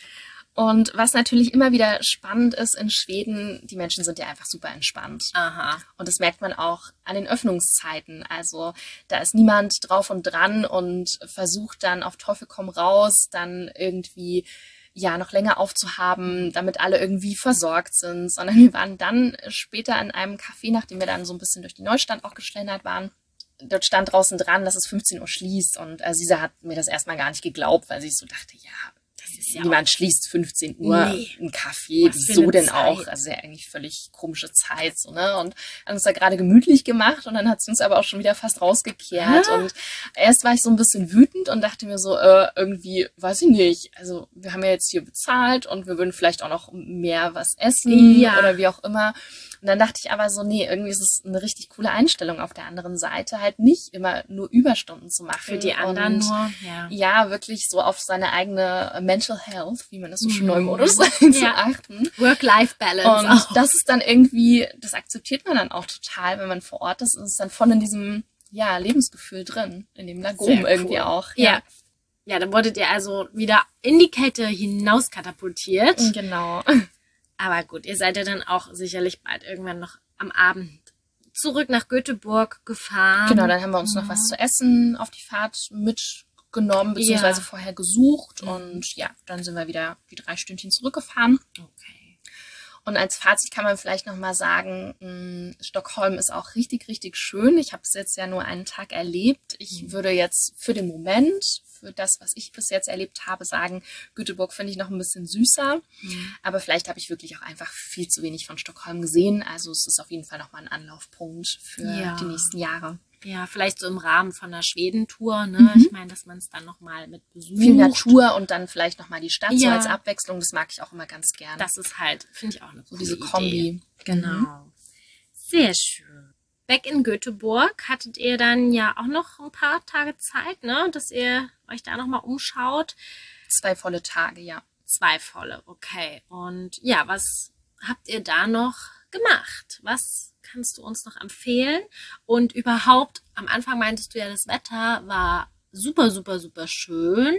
Und was natürlich immer wieder spannend ist in Schweden, die Menschen sind ja einfach super entspannt. Aha. Und das merkt man auch an den Öffnungszeiten. Also da ist niemand drauf und dran und versucht dann auf Teufel komm raus, dann irgendwie ja noch länger aufzuhaben, damit alle irgendwie versorgt sind. Sondern wir waren dann später in einem Café, nachdem wir dann so ein bisschen durch die Neustadt auch geschlendert waren. Dort stand draußen dran, dass es fünfzehn Uhr schließt. Und Aziza hat mir das erstmal gar nicht geglaubt, weil sie so dachte, ja, Das ist ja niemand schließt fünfzehn Uhr Nee. ein Café. Was für Wieso eine denn Zeit? auch? Also ja eigentlich völlig komische Zeit. So, ne? Und haben uns da gerade gemütlich gemacht und dann hat sie uns aber auch schon wieder fast rausgekehrt. Hä? Und erst war ich so ein bisschen wütend und dachte mir so, äh, irgendwie, weiß ich nicht. Also wir haben ja jetzt hier bezahlt und wir würden vielleicht auch noch mehr was essen Ja. oder wie auch immer. Und dann dachte ich aber so, nee, irgendwie ist es eine richtig coole Einstellung auf der anderen Seite, halt nicht immer nur Überstunden zu machen. Für die anderen und nur, ja. ja, wirklich so auf seine eigene Mental Health, wie man das so schön Mhm. neumodisch sagt, zu Ja. achten. Work-Life-Balance Und auch. das ist dann irgendwie, das akzeptiert man dann auch total, wenn man vor Ort ist und ist dann voll in diesem, ja, Lebensgefühl drin, in dem Lagom Sehr irgendwie cool. auch. Ja. Ja, dann wurdet ihr also wieder in die Kälte hinaus katapultiert. Genau. Aber gut, ihr seid ja dann auch sicherlich bald irgendwann noch am Abend zurück nach Göteborg gefahren. Genau, dann haben wir uns noch was zu essen auf die Fahrt mitgenommen, beziehungsweise Ja. vorher gesucht Mhm. und ja, dann sind wir wieder die drei Stündchen zurückgefahren. Okay. Und als Fazit kann man vielleicht nochmal sagen, mh, Stockholm ist auch richtig, richtig schön. Ich habe es jetzt ja nur einen Tag erlebt. Ich würde jetzt für den Moment, für das, was ich bis jetzt erlebt habe, sagen, Göteborg finde ich noch ein bisschen süßer. Mhm. Aber vielleicht habe ich wirklich auch einfach viel zu wenig von Stockholm gesehen. Also es ist auf jeden Fall nochmal ein Anlaufpunkt für Ja. die nächsten Jahre. Ja, vielleicht so im Rahmen von einer Schwedentour, ne? Mhm. Ich meine, dass man es dann nochmal mit besucht. Viel Natur und dann vielleicht nochmal die Stadt so Ja. als Abwechslung. Das mag ich auch immer ganz gern. Das ist halt, finde ich auch eine so coole diese Idee. Kombi. Genau. Mhm. Sehr schön. Back in Göteborg hattet ihr dann ja auch noch ein paar Tage Zeit, ne? Dass ihr euch da nochmal umschaut. Zwei volle Tage, ja. Zwei volle, okay. Und ja, was habt ihr da noch gemacht? Was kannst du uns noch empfehlen? Und überhaupt, am Anfang meintest du ja, das Wetter war super, super, super schön.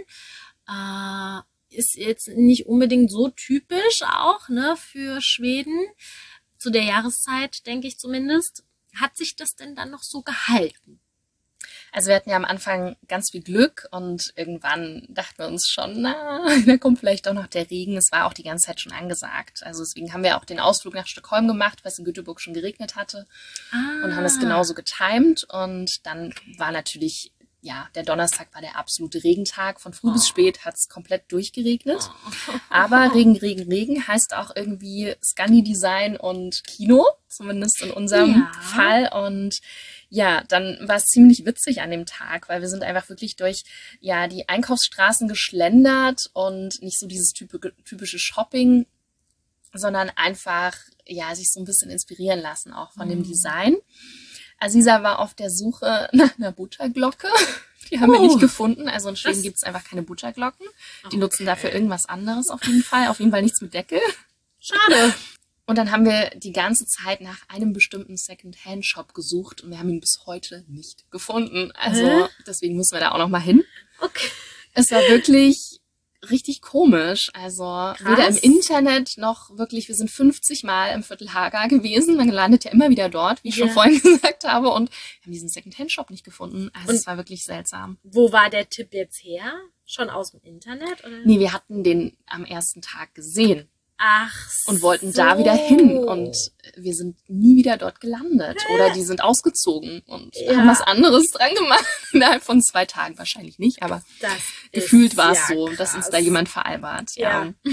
Äh, ist jetzt nicht unbedingt so typisch auch, ne, für Schweden. Zu der Jahreszeit, denke ich zumindest. Hat sich das denn dann noch so gehalten? Also wir hatten ja am Anfang ganz viel Glück und irgendwann dachten wir uns schon, na, da kommt vielleicht doch noch der Regen. Es war auch die ganze Zeit schon angesagt. Also deswegen haben wir auch den Ausflug nach Stockholm gemacht, weil es in Göteborg schon geregnet hatte Ah. und haben das genauso getimt. Und dann war natürlich, ja, der Donnerstag war der absolute Regentag. Von früh bis spät hat es komplett durchgeregnet. Aber Regen, Regen, Regen heißt auch irgendwie Scandi-Design und Kino, zumindest in unserem Ja. Fall. Und ja, dann war es ziemlich witzig an dem Tag, weil wir sind einfach wirklich durch ja die Einkaufsstraßen geschlendert und nicht so dieses typi- typische Shopping, sondern einfach ja sich so ein bisschen inspirieren lassen auch von dem Design. Aziza war auf der Suche nach einer Butterglocke. Die haben wir Oh. nicht gefunden. Also in Schweden Das- gibt es einfach keine Butterglocken. Die Okay. nutzen dafür irgendwas anderes auf jeden Fall. Auf jeden Fall nichts mit Deckel. Schade. Und dann haben wir die ganze Zeit nach einem bestimmten Second-Hand-Shop gesucht und wir haben ihn bis heute nicht gefunden. Also Hä? deswegen müssen wir da auch noch mal hin. Okay. Es war wirklich richtig komisch. Also weder im Internet noch wirklich, wir sind fünfzig Mal im Viertel Haga gewesen. Man landet ja immer wieder dort, wie ich Ja. schon vorhin gesagt habe. Und wir haben diesen Second-Hand-Shop nicht gefunden. Also Und- es war wirklich seltsam. Wo war der Tipp jetzt her? Schon aus dem Internet? Oder? Nee, wir hatten den am ersten Tag gesehen Ach und wollten so. da wieder hin. Und wir sind nie wieder dort gelandet. Oder die sind ausgezogen und Ja. haben was anderes dran gemacht. Innerhalb von zwei Tagen wahrscheinlich nicht, aber Das gefühlt ist war es ja so, krass. dass uns da jemand veralbert. Ja. Ja.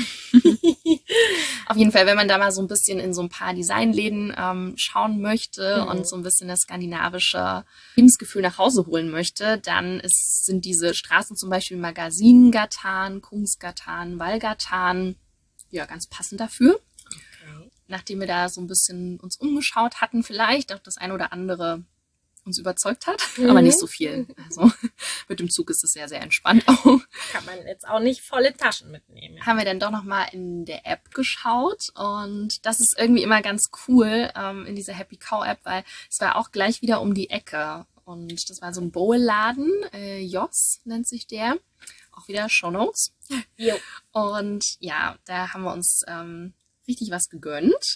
Auf jeden Fall, wenn man da mal so ein bisschen in so ein paar Designläden ähm, schauen möchte Mhm. und so ein bisschen das skandinavische Lebensgefühl nach Hause holen möchte, dann ist, sind diese Straßen zum Beispiel Magasingatan, Kungsgatan, Valgatan, ja, ganz passend dafür. Okay. Nachdem wir da so ein bisschen uns umgeschaut hatten, vielleicht auch das ein oder andere uns überzeugt hat, Mhm. aber nicht so viel. Also mit dem Zug ist es sehr, sehr entspannt auch. Kann man jetzt auch nicht volle Taschen mitnehmen. Haben wir dann doch nochmal in der App geschaut und das ist irgendwie immer ganz cool ähm, in dieser Happy Cow App, weil es war auch gleich wieder um die Ecke und das war so ein Bowl-Laden, äh, Jos nennt sich der, auch wieder Shownotes. Jo. Und ja, da haben wir uns ähm, richtig was gegönnt,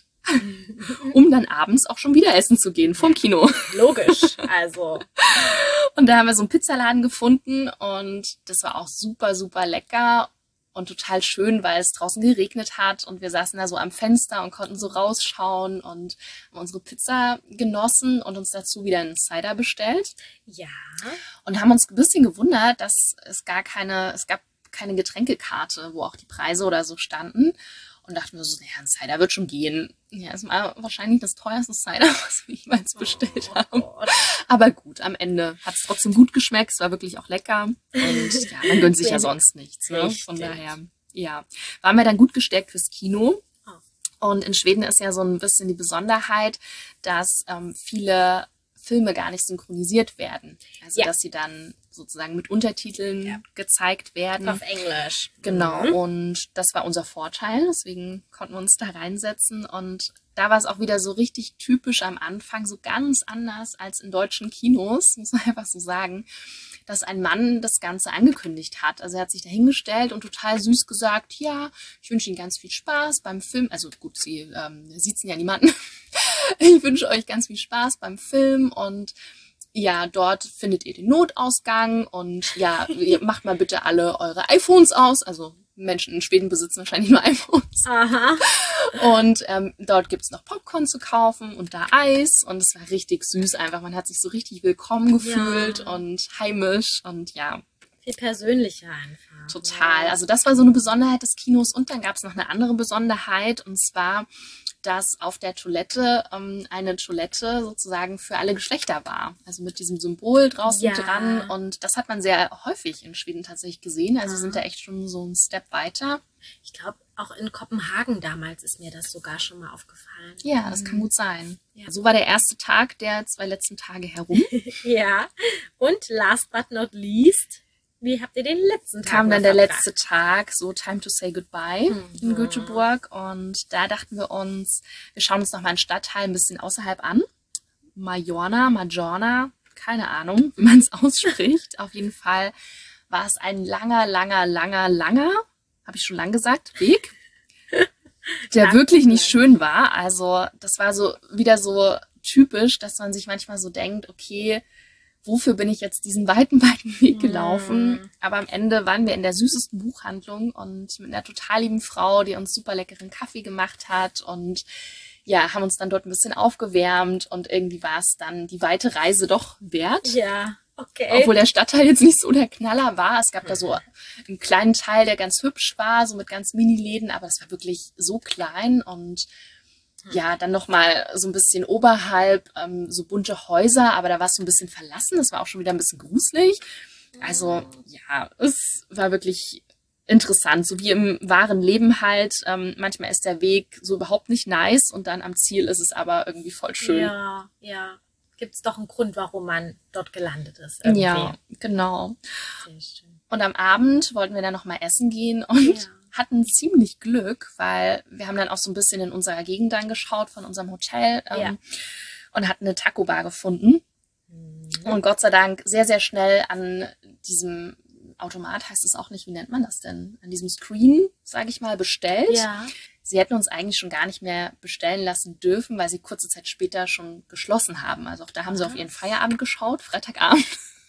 um dann abends auch schon wieder essen zu gehen vom Kino. Logisch. Also, Und da haben wir so einen Pizzaladen gefunden und das war auch super, super lecker und total schön, weil es draußen geregnet hat und wir saßen da so am Fenster und konnten so rausschauen und haben unsere Pizza genossen und uns dazu wieder einen Cider bestellt ja. und haben uns ein bisschen gewundert, dass es gar keine, es gab keine Getränkekarte, wo auch die Preise oder so standen. Und dachten wir so, naja, ein Cider wird schon gehen. Ja, es war wahrscheinlich das teuerste Cider, was wir jemals bestellt Oh haben. Gott. Aber gut, am Ende hat es trotzdem gut geschmeckt. Es war wirklich auch lecker. Und ja, man gönnt sich ja sonst nichts. Ne? Von Richtig. daher, ja, waren wir dann gut gestärkt fürs Kino. Oh. Und in Schweden ist ja so ein bisschen die Besonderheit, dass ähm, viele Filme gar nicht synchronisiert werden. Also, Ja. dass sie dann sozusagen mit Untertiteln Ja. gezeigt werden. Auf Englisch. Genau, Mhm. und das war unser Vorteil, deswegen konnten wir uns da reinsetzen und da war es auch wieder so richtig typisch am Anfang, so ganz anders als in deutschen Kinos, muss man einfach so sagen, dass ein Mann das Ganze angekündigt hat. Also er hat sich da hingestellt und total süß gesagt, ja, ich wünsche Ihnen ganz viel Spaß beim Film. Also gut, Sie ähm, siezen ja niemanden. Ich wünsche euch ganz viel Spaß beim Film und ja, dort findet ihr den Notausgang und ja, ihr macht mal bitte alle eure iPhones aus. Also Menschen in Schweden besitzen wahrscheinlich nur iPhones. Aha. Und ähm, dort gibt's noch Popcorn zu kaufen und da Eis. Und es war richtig süß einfach. Man hat sich so richtig willkommen gefühlt Ja. und heimisch. Und ja, Viel persönlicher einfach. total. Ja. Also das war so eine Besonderheit des Kinos. Und dann gab's noch eine andere Besonderheit. Und zwar, dass auf der Toilette ähm, eine Toilette sozusagen für alle Geschlechter war. Also mit diesem Symbol draußen Ja. dran. Und das hat man sehr häufig in Schweden tatsächlich gesehen. Also Aha. sind da echt schon so ein Step weiter. Ich glaube, auch in Kopenhagen damals ist mir das sogar schon mal aufgefallen. Ja, das kann gut sein. Ja. So war der erste Tag der zwei letzten Tage herum. Ja. Und last but not least, wie habt ihr den letzten Tag Kam dann noch der verbracht? letzte Tag, so Time to say goodbye in Mhm. Göteborg. Und da dachten wir uns, wir schauen uns nochmal einen Stadtteil ein bisschen außerhalb an. Majorna, Majorna, keine Ahnung, wie man es ausspricht. Auf jeden Fall war es ein langer, langer, langer, langer, habe ich schon lang gesagt, Weg, der Lang, wirklich nicht lang. schön war. Also das war so wieder so typisch, dass man sich manchmal so denkt, okay, wofür bin ich jetzt diesen weiten, weiten Weg gelaufen? Mhm. Aber am Ende waren wir in der süßesten Buchhandlung und mit einer total lieben Frau, die uns super leckeren Kaffee gemacht hat und ja, haben uns dann dort ein bisschen aufgewärmt und irgendwie war es dann die weite Reise doch wert. Ja, okay. Obwohl der Stadtteil jetzt nicht so der Knaller war. Es gab da so einen kleinen Teil, der ganz hübsch war, so mit ganz Mini-Läden, aber es war wirklich so klein und ja, dann nochmal so ein bisschen oberhalb ähm, so bunte Häuser, aber da war es so ein bisschen verlassen. Das war auch schon wieder ein bisschen gruselig. Also ja, es war wirklich interessant, so wie im wahren Leben halt. Ähm, manchmal ist der Weg so überhaupt nicht nice und dann am Ziel ist es aber irgendwie voll schön. Ja, ja. Gibt es doch einen Grund, warum man dort gelandet ist. Irgendwie. Ja, genau. Sehr schön. Und am Abend wollten wir dann nochmal essen gehen und Ja. hatten ziemlich Glück, weil wir haben dann auch so ein bisschen in unserer Gegend dann geschaut von unserem Hotel ähm, Ja. und hatten eine Taco-Bar gefunden. Und Gott sei Dank sehr, sehr schnell an diesem Automat, heißt es auch nicht, wie nennt man das denn? An diesem Screen, sage ich mal, bestellt. Ja. Sie hätten uns eigentlich schon gar nicht mehr bestellen lassen dürfen, weil sie kurze Zeit später schon geschlossen haben. Also auch da haben sie auf ihren Feierabend geschaut, Freitagabend.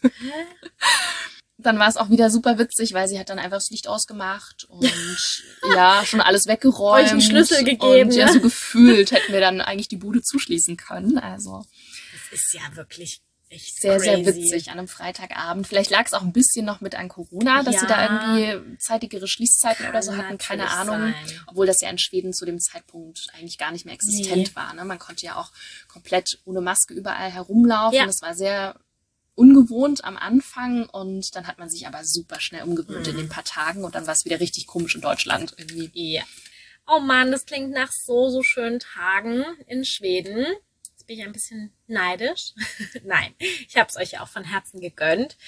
Dann war es auch wieder super witzig, weil sie hat dann einfach das Licht ausgemacht und ja, schon alles weggeräumt. Euch einen Schlüssel gegeben, und ja, ne? so gefühlt hätten wir dann eigentlich die Bude zuschließen können. Also Das ist ja wirklich echt sehr, crazy. sehr witzig an einem Freitagabend. Vielleicht lag es auch ein bisschen noch mit an Corona, dass Ja. sie da irgendwie zeitigere Schließzeiten Kann oder so hatten, keine natürlich Ahnung. sein. Obwohl das ja in Schweden zu dem Zeitpunkt eigentlich gar nicht mehr existent Nee. war. Ne? Man konnte ja auch komplett ohne Maske überall herumlaufen. Ja. Das war sehr ungewohnt am Anfang und dann hat man sich aber super schnell umgewöhnt Mhm. in den paar Tagen und dann war es wieder richtig komisch in Deutschland irgendwie. Ja. Oh Mann, das klingt nach so, so schönen Tagen in Schweden. Jetzt bin ich ein bisschen neidisch. Nein, ich habe es euch ja auch von Herzen gegönnt.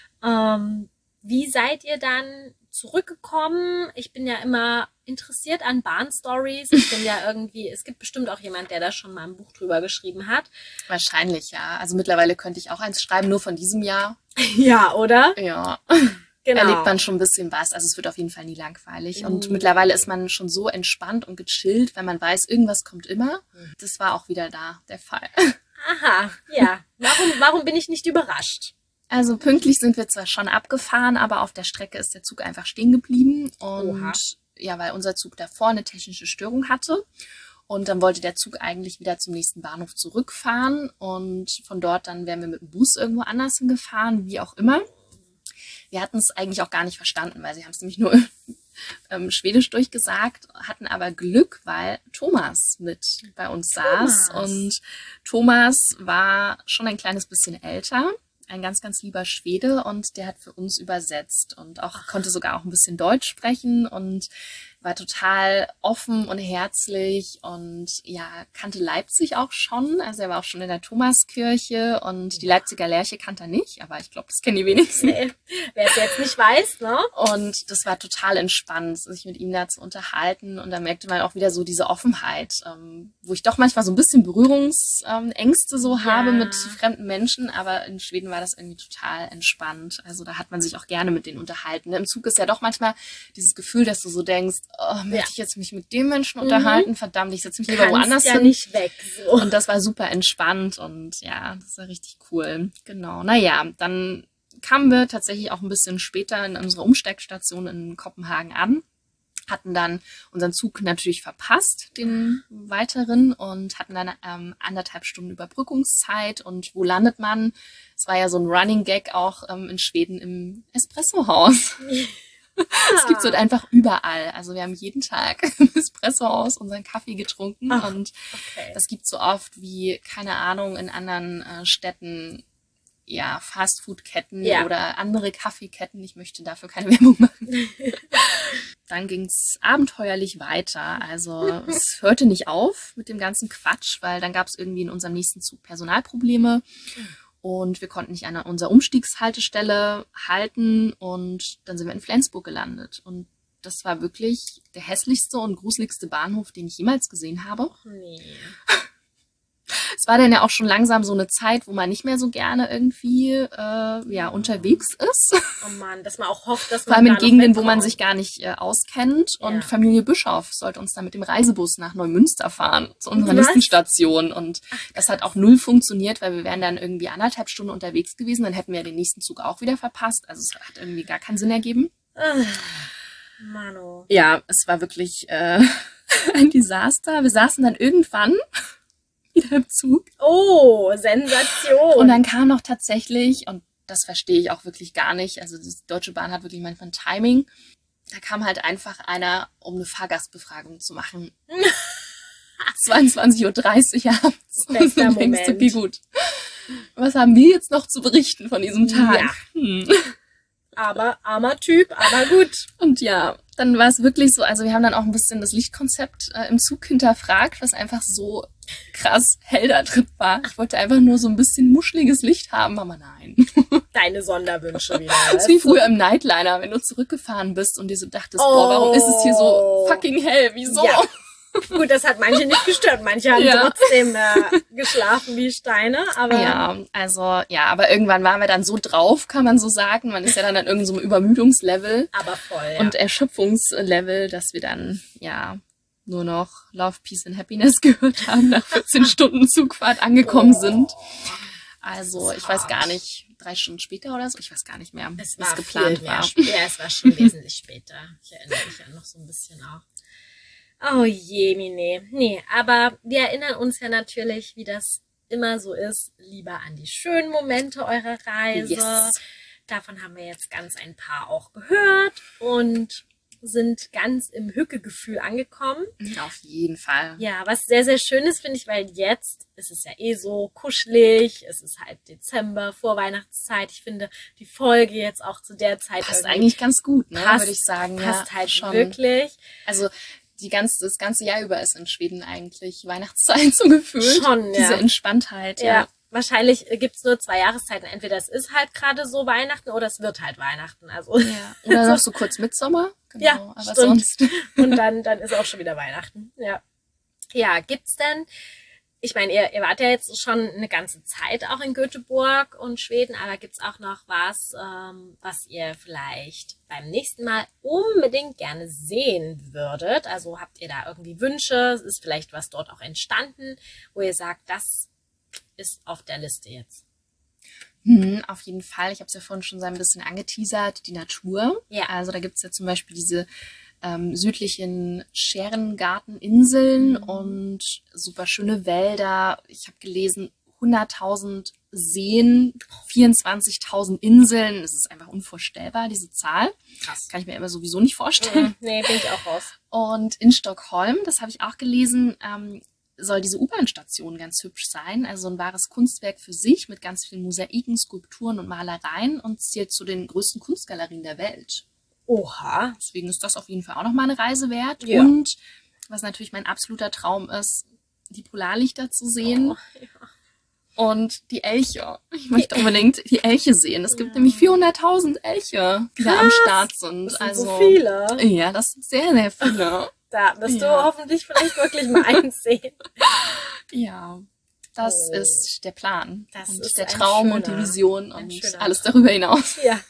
Ähm, wie seid ihr dann zurückgekommen? Ich bin ja immer interessiert an Bahnstories. Ich bin ja irgendwie, es gibt bestimmt auch jemand, der da schon mal ein Buch drüber geschrieben hat. Wahrscheinlich, ja. Also mittlerweile könnte ich auch eins schreiben, nur von diesem Jahr. Ja, oder? Ja. Genau. Erlebt man schon ein bisschen was. Also es wird auf jeden Fall nie langweilig. Und Mhm. mittlerweile ist man schon so entspannt und gechillt, wenn man weiß, irgendwas kommt immer. Das war auch wieder da der Fall. Aha, ja. Warum, warum bin ich nicht überrascht? Also pünktlich sind wir zwar schon abgefahren, aber auf der Strecke ist der Zug einfach stehen geblieben. Und Oha. ja, weil unser Zug davor eine technische Störung hatte. Und dann wollte der Zug eigentlich wieder zum nächsten Bahnhof zurückfahren. Und von dort dann wären wir mit dem Bus irgendwo anders hingefahren, wie auch immer. Wir hatten es eigentlich auch gar nicht verstanden, weil sie haben es nämlich nur ähm, Schwedisch durchgesagt, hatten aber Glück, weil Thomas mit bei uns saß. Thomas. Und Thomas war schon ein kleines bisschen älter, ein ganz, ganz lieber Schwede und der hat für uns übersetzt und auch konnte sogar auch ein bisschen Deutsch sprechen und war total offen und herzlich und ja, kannte Leipzig auch schon. Also er war auch schon in der Thomaskirche und die Leipziger Lerche kannte er nicht, aber ich glaube, das kennen die wenigsten. Nee, wer es jetzt nicht weiß, ne? Und das war total entspannt, sich mit ihm da zu unterhalten. Und da merkte man auch wieder so diese Offenheit, ähm, wo ich doch manchmal so ein bisschen Berührungsängste so Ja. habe mit fremden Menschen. Aber in Schweden war das irgendwie total entspannt. Also da hat man sich auch gerne mit denen unterhalten. Im Zug ist ja doch manchmal dieses Gefühl, dass du so denkst, oh, möchte Ja. ich jetzt mich mit dem Menschen Mhm. unterhalten? Verdammt, ich setze mich lieber Kannst woanders ja hin. nicht weg. So. Und das war super entspannt und ja, das war richtig cool. Genau. Naja, dann kamen wir tatsächlich auch ein bisschen später in unserer Umsteigstation in Kopenhagen an, hatten dann unseren Zug natürlich verpasst, den weiteren, und hatten dann ähm, anderthalb Stunden Überbrückungszeit. Und wo landet man? Es war ja so ein Running Gag auch ähm, in Schweden im Espressohaus. Es gibt dort einfach überall. Also wir haben jeden Tag im Espressohaus unseren Kaffee getrunken. Ach, und okay. das gibt so oft wie, keine Ahnung, in anderen äh, Städten, ja, Fastfood-Ketten Ja. oder andere Kaffeeketten. Ich möchte dafür keine Werbung machen. Dann ging's abenteuerlich weiter. Also es hörte nicht auf mit dem ganzen Quatsch, weil dann gab es irgendwie in unserem nächsten Zug Personalprobleme. Und wir konnten nicht an unserer Umstiegshaltestelle halten und dann sind wir in Flensburg gelandet. Und das war wirklich der hässlichste und gruseligste Bahnhof, den ich jemals gesehen habe. Nee. Es war dann ja auch schon langsam so eine Zeit, wo man nicht mehr so gerne irgendwie äh, ja, unterwegs ist. Oh Mann, dass man auch hofft, dass Vor man allem in da noch Gegenden, wo man wegkommt. sich gar nicht äh, auskennt. Und Ja. Familie Bischof sollte uns dann mit dem Reisebus nach Neumünster fahren, zu unserer Was? nächsten Station. Und das hat auch null funktioniert, weil wir wären dann irgendwie anderthalb Stunden unterwegs gewesen. Dann hätten wir den nächsten Zug auch wieder verpasst. Also es hat irgendwie gar keinen Sinn ergeben. Ah, Mano. Ja, es war wirklich äh, ein Desaster. Wir saßen dann irgendwann wieder im Zug. Oh, Sensation. Und dann kam noch tatsächlich, und das verstehe ich auch wirklich gar nicht, also die Deutsche Bahn hat wirklich manchmal ein Timing, da kam halt einfach einer, um eine Fahrgastbefragung zu machen. zweiundzwanzig Uhr dreißig abends. Bester Und du denkst, Moment. okay, gut. Was haben wir jetzt noch zu berichten von diesem Tag? Ja. Hm. aber armer Typ, aber gut. Und ja, dann war es wirklich so, also wir haben dann auch ein bisschen das Lichtkonzept äh, im Zug hinterfragt, was einfach so krass hell da drin war. Ich wollte einfach nur so ein bisschen muscheliges Licht haben, aber nein. Deine Sonderwünsche wieder. Das ist wie früher im Nightliner, wenn du zurückgefahren bist und dir so dachtest, oh. boah, warum ist es hier so fucking hell? Wieso? Ja. Gut, das hat manche nicht gestört. Manche haben ja. trotzdem äh, geschlafen wie Steine. Aber ja, also, ja, aber irgendwann waren wir dann so drauf, kann man so sagen. Man ist ja dann an irgendeinem so Übermüdungslevel. Aber voll, ja. Und Erschöpfungslevel, dass wir dann, ja, nur noch Love, Peace and Happiness gehört haben, nach vierzehn Stunden Zugfahrt angekommen oh. sind. Also, ich weiß gar nicht, drei Stunden später oder so, ich weiß gar nicht mehr, es was war geplant war. Ja, es war schon wesentlich später. Ich erinnere mich ja noch so ein bisschen auch. Oh je, Mine. Nee, aber wir erinnern uns ja natürlich, wie das immer so ist, lieber an die schönen Momente eurer Reise. Yes. Davon haben wir jetzt ganz ein paar auch gehört und sind ganz im Hückegefühl angekommen. Auf jeden Fall. Ja, was sehr, sehr schön ist, finde ich, weil jetzt ist es ja eh so kuschelig, es ist halt Dezember, Vorweihnachtszeit. Ich finde die Folge jetzt auch zu der Zeit passt eigentlich ganz gut, ne, passt, würde ich sagen. Passt ja, halt schon. wirklich. Also die ganze, das ganze Jahr über ist in Schweden eigentlich Weihnachtszeit so gefühlt. Schon, ja. Diese Entspanntheit, ja. ja. Wahrscheinlich gibt's nur zwei Jahreszeiten. Entweder es ist halt gerade so Weihnachten oder es wird halt Weihnachten. Also ja. Oder noch so kurz Mitsommer. Genau, ja, aber stimmt. sonst. Und dann, dann ist auch schon wieder Weihnachten. Ja. Ja, gibt's denn, ich meine, ihr, ihr wart ja jetzt schon eine ganze Zeit auch in Göteborg und Schweden, aber gibt's auch noch was, ähm, was ihr vielleicht beim nächsten Mal unbedingt gerne sehen würdet? Also habt ihr da irgendwie Wünsche? Ist vielleicht was dort auch entstanden, wo ihr sagt, das ist auf der Liste jetzt? Hm, auf jeden Fall. Ich habe es ja vorhin schon so ein bisschen angeteasert, die Natur. Ja. Also da gibt's ja zum Beispiel diese ähm, südlichen Scherengarteninseln mhm. und super schöne Wälder. Ich habe gelesen, hunderttausend Seen, vierundzwanzigtausend Inseln. Es ist einfach unvorstellbar, diese Zahl. Krass. Kann ich mir immer sowieso nicht vorstellen. Mhm. Nee, bin ich auch raus. Und in Stockholm, das habe ich auch gelesen, ähm, soll diese U-Bahn-Station ganz hübsch sein. Also ein wahres Kunstwerk für sich mit ganz vielen Mosaiken, Skulpturen und Malereien und zählt zu den größten Kunstgalerien der Welt. Oha. Deswegen ist das auf jeden Fall auch nochmal eine Reise wert. Ja. Und was natürlich mein absoluter Traum ist, die Polarlichter zu sehen. Oh, ja. Und die Elche. Ich möchte unbedingt die Elche sehen. Es gibt ja. nämlich vierhunderttausend Elche, die Krass. da am Start sind. Das sind also so viele. Ja, das sind sehr, sehr viele. Da wirst ja. du hoffentlich vielleicht wirklich mal eins sehen. Ja, das oh. ist der Plan. Das und ist der Traum schöner, und die Vision und alles Traum. darüber hinaus. Ja.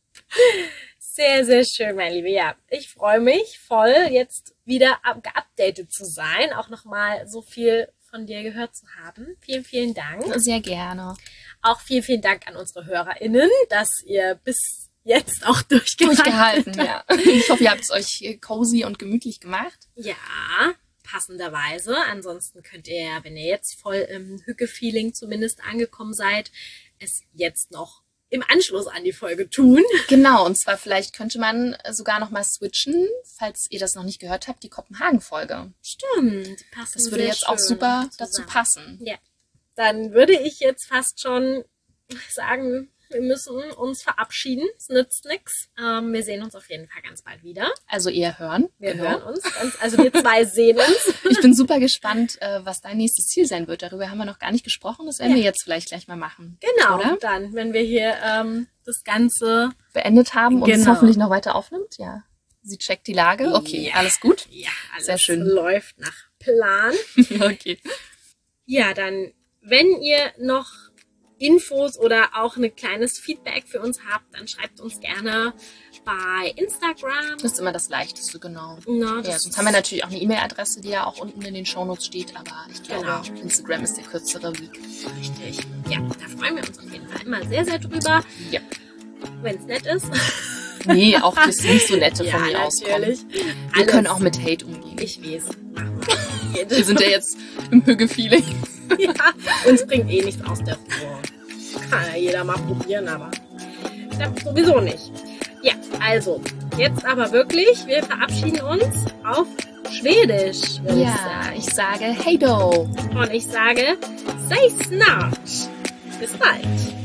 Sehr, sehr schön, meine Liebe. Ja, ich freue mich voll, jetzt wieder geupdatet zu sein, auch nochmal so viel von dir gehört zu haben. Vielen, vielen Dank. Sehr gerne. Auch vielen, vielen Dank an unsere HörerInnen, dass ihr bis jetzt auch durchgehalten, durchgehalten ja. Ich hoffe, ihr habt es euch cozy und gemütlich gemacht. Ja, passenderweise. Ansonsten könnt ihr, wenn ihr jetzt voll im Hücke-Feeling zumindest angekommen seid, es jetzt noch im Anschluss an die Folge tun. Genau, und zwar vielleicht könnte man sogar noch mal switchen, falls ihr das noch nicht gehört habt, die Kopenhagen-Folge. Stimmt, die passen Das würde jetzt auch super zusammen. dazu passen. Ja, dann würde ich jetzt fast schon sagen, wir müssen uns verabschieden. Es nützt nichts. Ähm, wir sehen uns auf jeden Fall ganz bald wieder. Also eher hören. Wir genau. hören uns. Ganz, also wir zwei sehen uns. Ich bin super gespannt, was dein nächstes Ziel sein wird. Darüber haben wir noch gar nicht gesprochen. Das werden ja. wir jetzt vielleicht gleich mal machen. Genau, oder? Dann, wenn wir hier ähm, das Ganze beendet haben und genau. es hoffentlich noch weiter aufnimmt. Ja. Sie checkt die Lage. Okay, ja. alles gut? Ja, alles sehr schön. Läuft nach Plan. Okay. Ja, dann, wenn ihr noch Infos oder auch ein kleines Feedback für uns habt, dann schreibt uns gerne bei Instagram. Das ist immer das Leichteste, genau. No, ja, sonst haben wir natürlich auch eine E-Mail-Adresse, die ja auch unten in den Shownotes steht, aber ich glaube, genau. Instagram ist der kürzere Weg. Richtig. Ja, da freuen wir uns auf jeden Fall immer sehr, sehr drüber. Ja. Wenn es nett ist. Nee, auch das nicht so nette ja, von mir natürlich. auskommen. Wir Alles. können auch mit Hate umgehen. Ich weiß. Wir sind ja jetzt im Hüge-Feeling. Ja, uns bringt eh nichts aus der Ruhe. Kann ja jeder mal probieren, aber ich glaube sowieso nicht. Ja, also, jetzt aber wirklich, wir verabschieden uns auf Schwedisch. Ja, ich, ich sage Hey do. Und ich sage Sei snart. Bis bald.